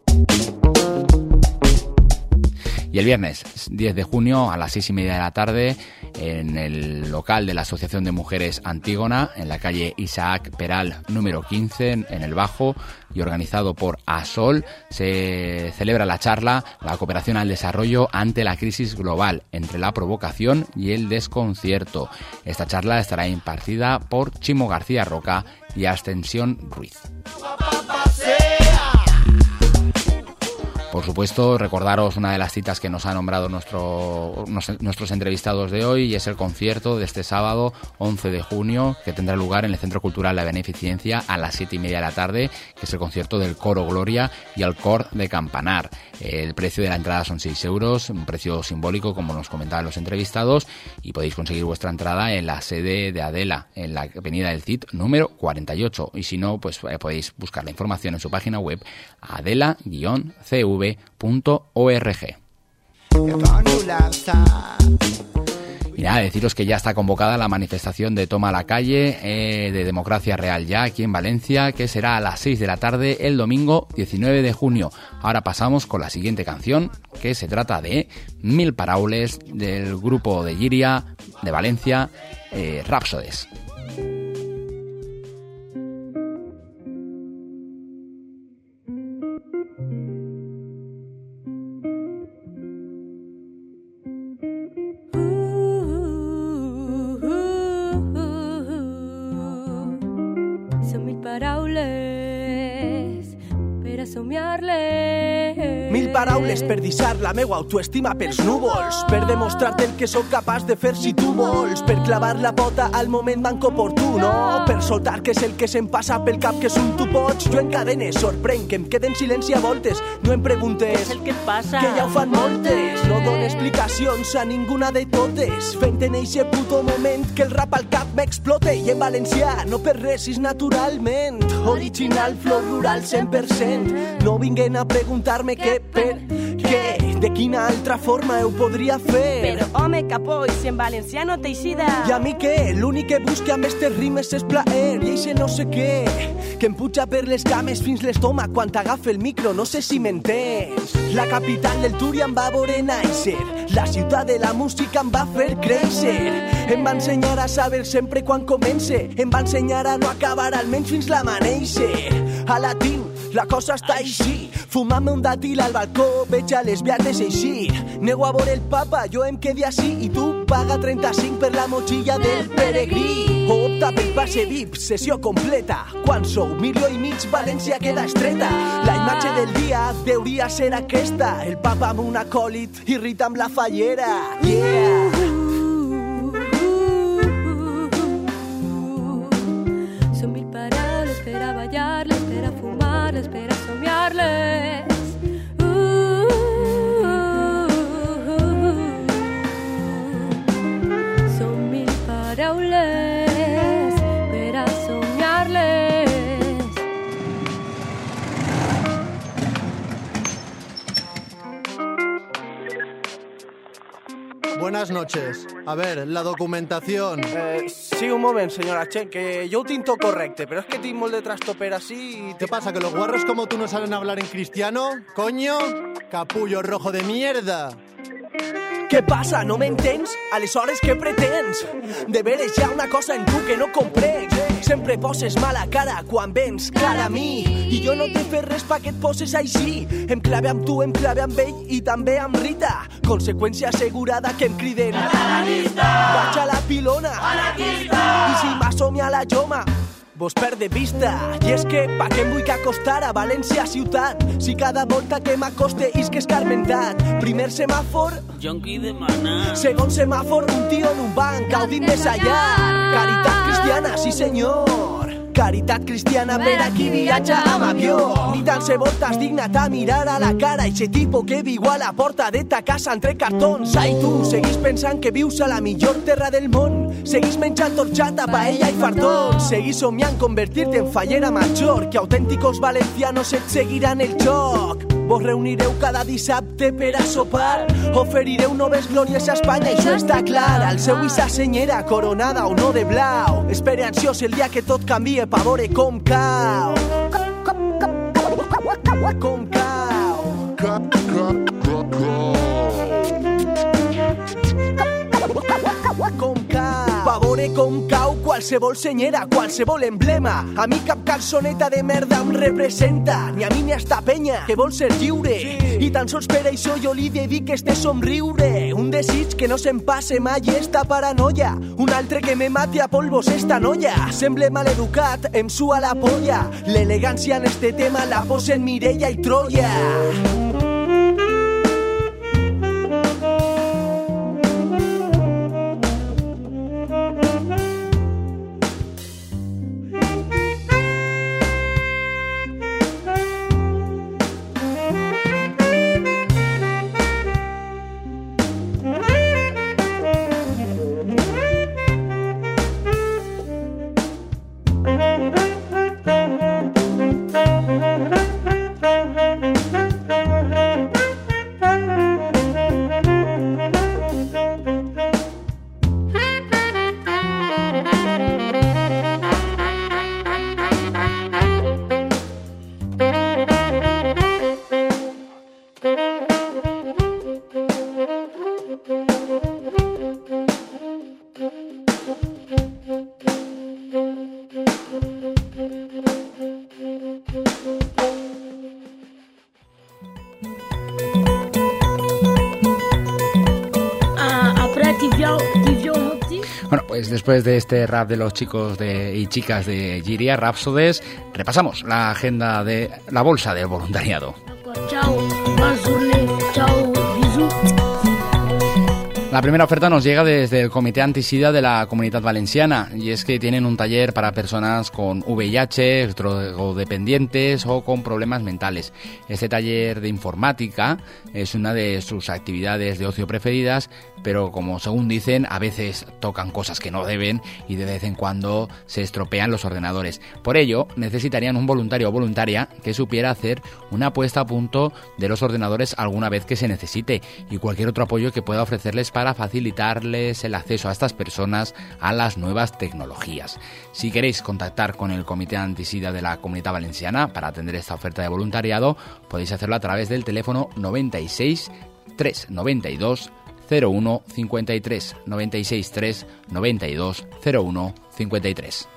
Y el viernes 10 de junio a las 6:30 de la tarde en el local de la Asociación de Mujeres Antígona, en la calle Isaac Peral número 15, en el Bajo, y organizado por ASOL, se celebra la charla La cooperación al desarrollo ante la crisis global, entre la provocación y el desconcierto. Esta charla estará impartida por Chimo García Roca y Ascensión Ruiz. Por supuesto, recordaros una de las citas que nos ha nombrado nuestros entrevistados de hoy, y es el concierto de este sábado 11 de junio que tendrá lugar en el Centro Cultural La Beneficencia a las 7:30 de la tarde, que es el concierto del Coro Gloria y el Cor de Campanar. El precio de la entrada son 6 euros, un precio simbólico como nos comentaban los entrevistados, y podéis conseguir vuestra entrada en la sede de Adela, en la Avenida del Cid número 48, y si no, pues podéis buscar la información en su página web adela-cv.org. Y nada, deciros que ya está convocada la manifestación de Toma la Calle de Democracia Real Ya aquí en Valencia, que será a las 6 de la tarde el domingo 19 de junio. Ahora pasamos con la siguiente canción, que se trata de 1000 paraules del grupo de Llíria de Valencia, Rhapsodes. Mil paraules per deixar la meua autoestima pels núvols, per demostrar-te el que sóc capaç de fer si tu vols, per clavar la pota al moment manco oportú, no? Per soltar que és el que se'm passa pel cap que és un tu pots. Jo encadene, sorprenc, que em quede en silenci a voltes. No em preguntes què és el que et passa, que ja ho fan moltes. No dono explicacions a ninguna de totes, fent en eixe puto moment que el rap al cap m'explote. I en valencià, no per res, és naturalment original, flow rural 100%. No vinguen a preguntar-me què, per què, de quina altra forma ho podria fer. Però home, capó, i si en valencià no t'eixida. I a mi què? L'únic que busque amb estes rimes és plaer, i eixe no sé què, que em puja per les cames fins l'estómac quan t'agafa el micro, no sé si m'entens. La capital del Túria em va veure nàixer, la ciutat de la música em va fer créixer. Em va ensenyar a saber sempre quan comence, em va ensenyar a no acabar almenys fins l'amanèixer. A latín, la cosa està així, fumant-me un dàtil al balcó, veig a les beates eixir. Nego a veure el papa, jo em quedi així i tu paga 35 per la motxilla del peregrí. O opta per passe VIP, sessió completa. Quan sou 1,5 milions, València queda estreta. La imatge del dia deuria ser aquesta, el papa amb un acòlit irrita amb la fallera. Yeah! Són 1000 paraules per a ballar-les, per a fumar-les, per a somiar-les. Són 1000 paraules per a somiar-les. Buenas noches. A ver, la documentación. Sí, un moment, senyora Chen, que jo ho tinc tot correcte, però és que tinc molt de trastoper així i... ¿Qué pasa, que los guarros como tú no saben hablar en cristiano? ¿Coño? Capullo rojo de mierda. Què passa, no m'entens? Aleshores què pretens? De veres hi ha una cosa en tu que no comprenc. Sempre poses mala cara quan vens cara a mi, i jo no t'he fet res pa que et poses així. Em clave amb tu, em clave amb ell i també amb Rita. Conseqüència assegurada que em criden catalanista, vaig a la pilona, anarquista, i si m'assomi a la joma vos perd de vista. I és que pa què em vull acostar a València ciutat si cada volta que m'acoste és que escarmentat. Primer semàfor, Jonqui demana. Segon semàfor, un tio en un banc gaudint més allà. Caritat cristiana, sí senyor. Caritat cristiana per a qui viatja amb avió. Ni tan se voltes dignat a mirar a la cara eixe tipo que viu a la porta de ta casa entre cartons. Ai, tu seguís pensant que vius a la millor terra del món. Seguís menjant torxata, paella i fardons. Seguís somiant convertir-te en fallera major, que autènticos valencianos et seguiran el joc. Vos reunireu cada dissabte per a sopar, oferireu noves glòries a Espanya, això està clar. Al seu i sa senyera, coronada o no de blau. Espere ansiós el dia que tot canvie pa veure com cau. Com cau. Com cau. Pa veure com cau qualsevol senyera, qualsevol emblema. A mi cap calçoneta de merda em representa, ni a mi ni a esta penya que vol ser lliure. I tan sols per això jo li dedico este somriure. Un desig que no se'm passe mai esta paranoia, un altre que me mate a polvos esta noia. Semble maleducat, em sua la polla. L'elegància en este tema la posen Mireia i Troia. Pues después de este rap de los chicos y chicas de Giria, Rhapsodies, repasamos la agenda de la bolsa del voluntariado. Chao, bonne journée, chao, bisous. La primera oferta nos llega desde el Comité Antisida de la Comunitat Valenciana, y es que tienen un taller para personas con VIH, drogodependientes o con problemas mentales. Este taller de informática es una de sus actividades de ocio preferidas, pero como según dicen, a veces tocan cosas que no deben y de vez en cuando se estropean los ordenadores. Por ello, necesitarían un voluntario o voluntaria que supiera hacer una puesta a punto de los ordenadores alguna vez que se necesite, y cualquier otro apoyo que pueda ofrecerles para facilitarles el acceso a estas personas a las nuevas tecnologías. Si queréis contactar con el Comité Antisida de la Comunitat Valenciana para atender esta oferta de voluntariado, podéis hacerlo a través del teléfono 96 392 01 53 96 3 92 01 53.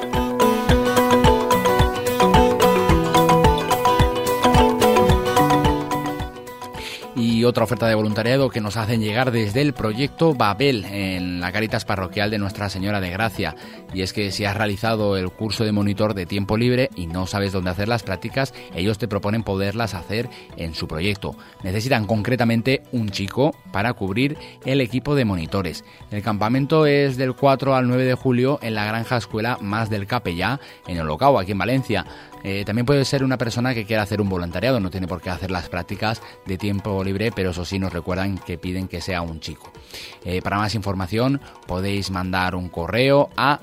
Y otra oferta de voluntariado que nos hacen llegar desde el proyecto Babel en la Cáritas Parroquial de Nuestra Señora de Gracia. Y es que si has realizado el curso de monitor de tiempo libre y no sabes dónde hacer las prácticas, ellos te proponen poderlas hacer en su proyecto. Necesitan concretamente un chico para cubrir el equipo de monitores. El campamento es del 4 al 9 de julio en la Granja Escuela Mas del Capellà, en Olocau, aquí en Valencia. También puede ser una persona que quiera hacer un voluntariado, no tiene por qué hacer las prácticas de tiempo libre, pero eso sí nos recuerdan que piden que sea un chico. Para más información podéis mandar un correo a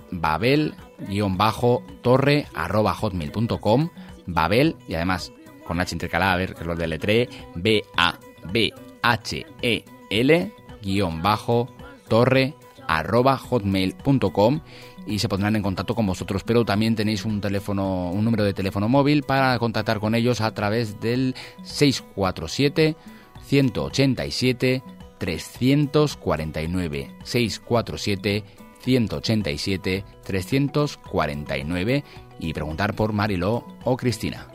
babel-torre@hotmail.com, Babel, y además con H intercalada, a ver que lo deletree, BABHEL-torre@hotmail.com, y se pondrán en contacto con vosotros, pero también tenéis un número de teléfono móvil para contactar con ellos a través del 647 187 349, 647 187 349, y preguntar por Mariló o Cristina.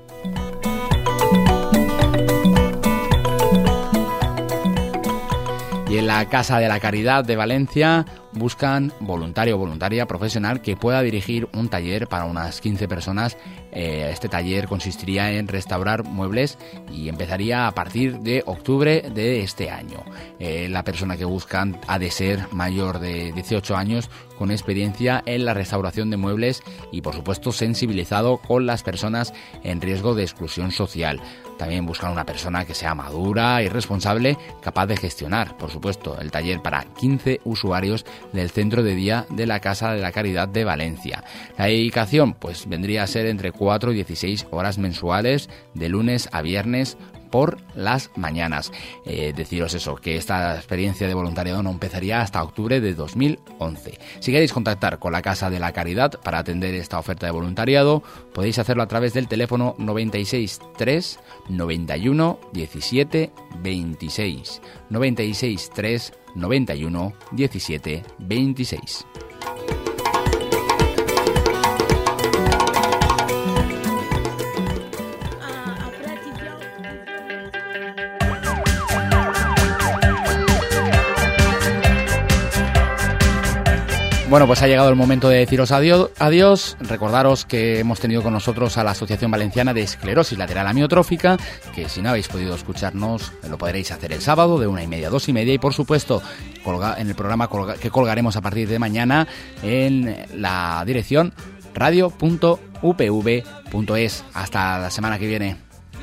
Y en la Casa de la Caridad de Valencia buscan voluntario o voluntaria profesional que pueda dirigir un taller para unas 15 personas. Este taller consistiría en restaurar muebles y empezaría a partir de octubre de este año. La persona que buscan ha de ser mayor de 18 años, con experiencia en la restauración de muebles y, por supuesto, sensibilizado con las personas en riesgo de exclusión social. También buscan una persona que sea madura y responsable, capaz de gestionar, por supuesto, el taller para 15 usuarios del centro de día de la Casa de la Caridad de Valencia. La dedicación pues vendría a ser entre 4 y 16 horas mensuales, de lunes a viernes, por las mañanas. Deciros eso, que esta experiencia de voluntariado no empezaría hasta octubre de 2011. Si queréis contactar con la Casa de la Caridad para atender esta oferta de voluntariado, podéis hacerlo a través del teléfono 96 3 91 17 26, 96 3 91 17 26. Bueno, pues ha llegado el momento de deciros adiós. Recordaros que hemos tenido con nosotros a la Asociación Valenciana de Esclerosis Lateral Amiotrófica, que si no habéis podido escucharnos, lo podréis hacer el sábado de 1:30 a 2:30, y por supuesto en el programa que colgaremos a partir de mañana en la dirección radio.upv.es. Hasta la semana que viene.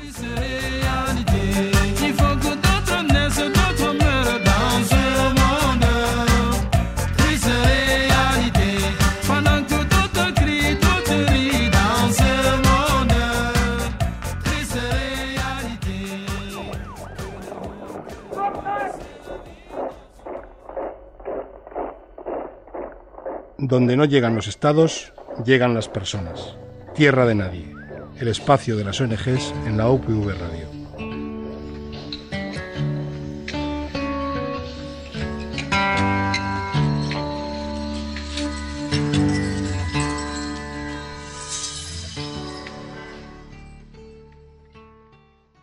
Donde no llegan los estados, llegan las personas. Tierra de nadie. El espacio de las ONGs en la UPV Radio.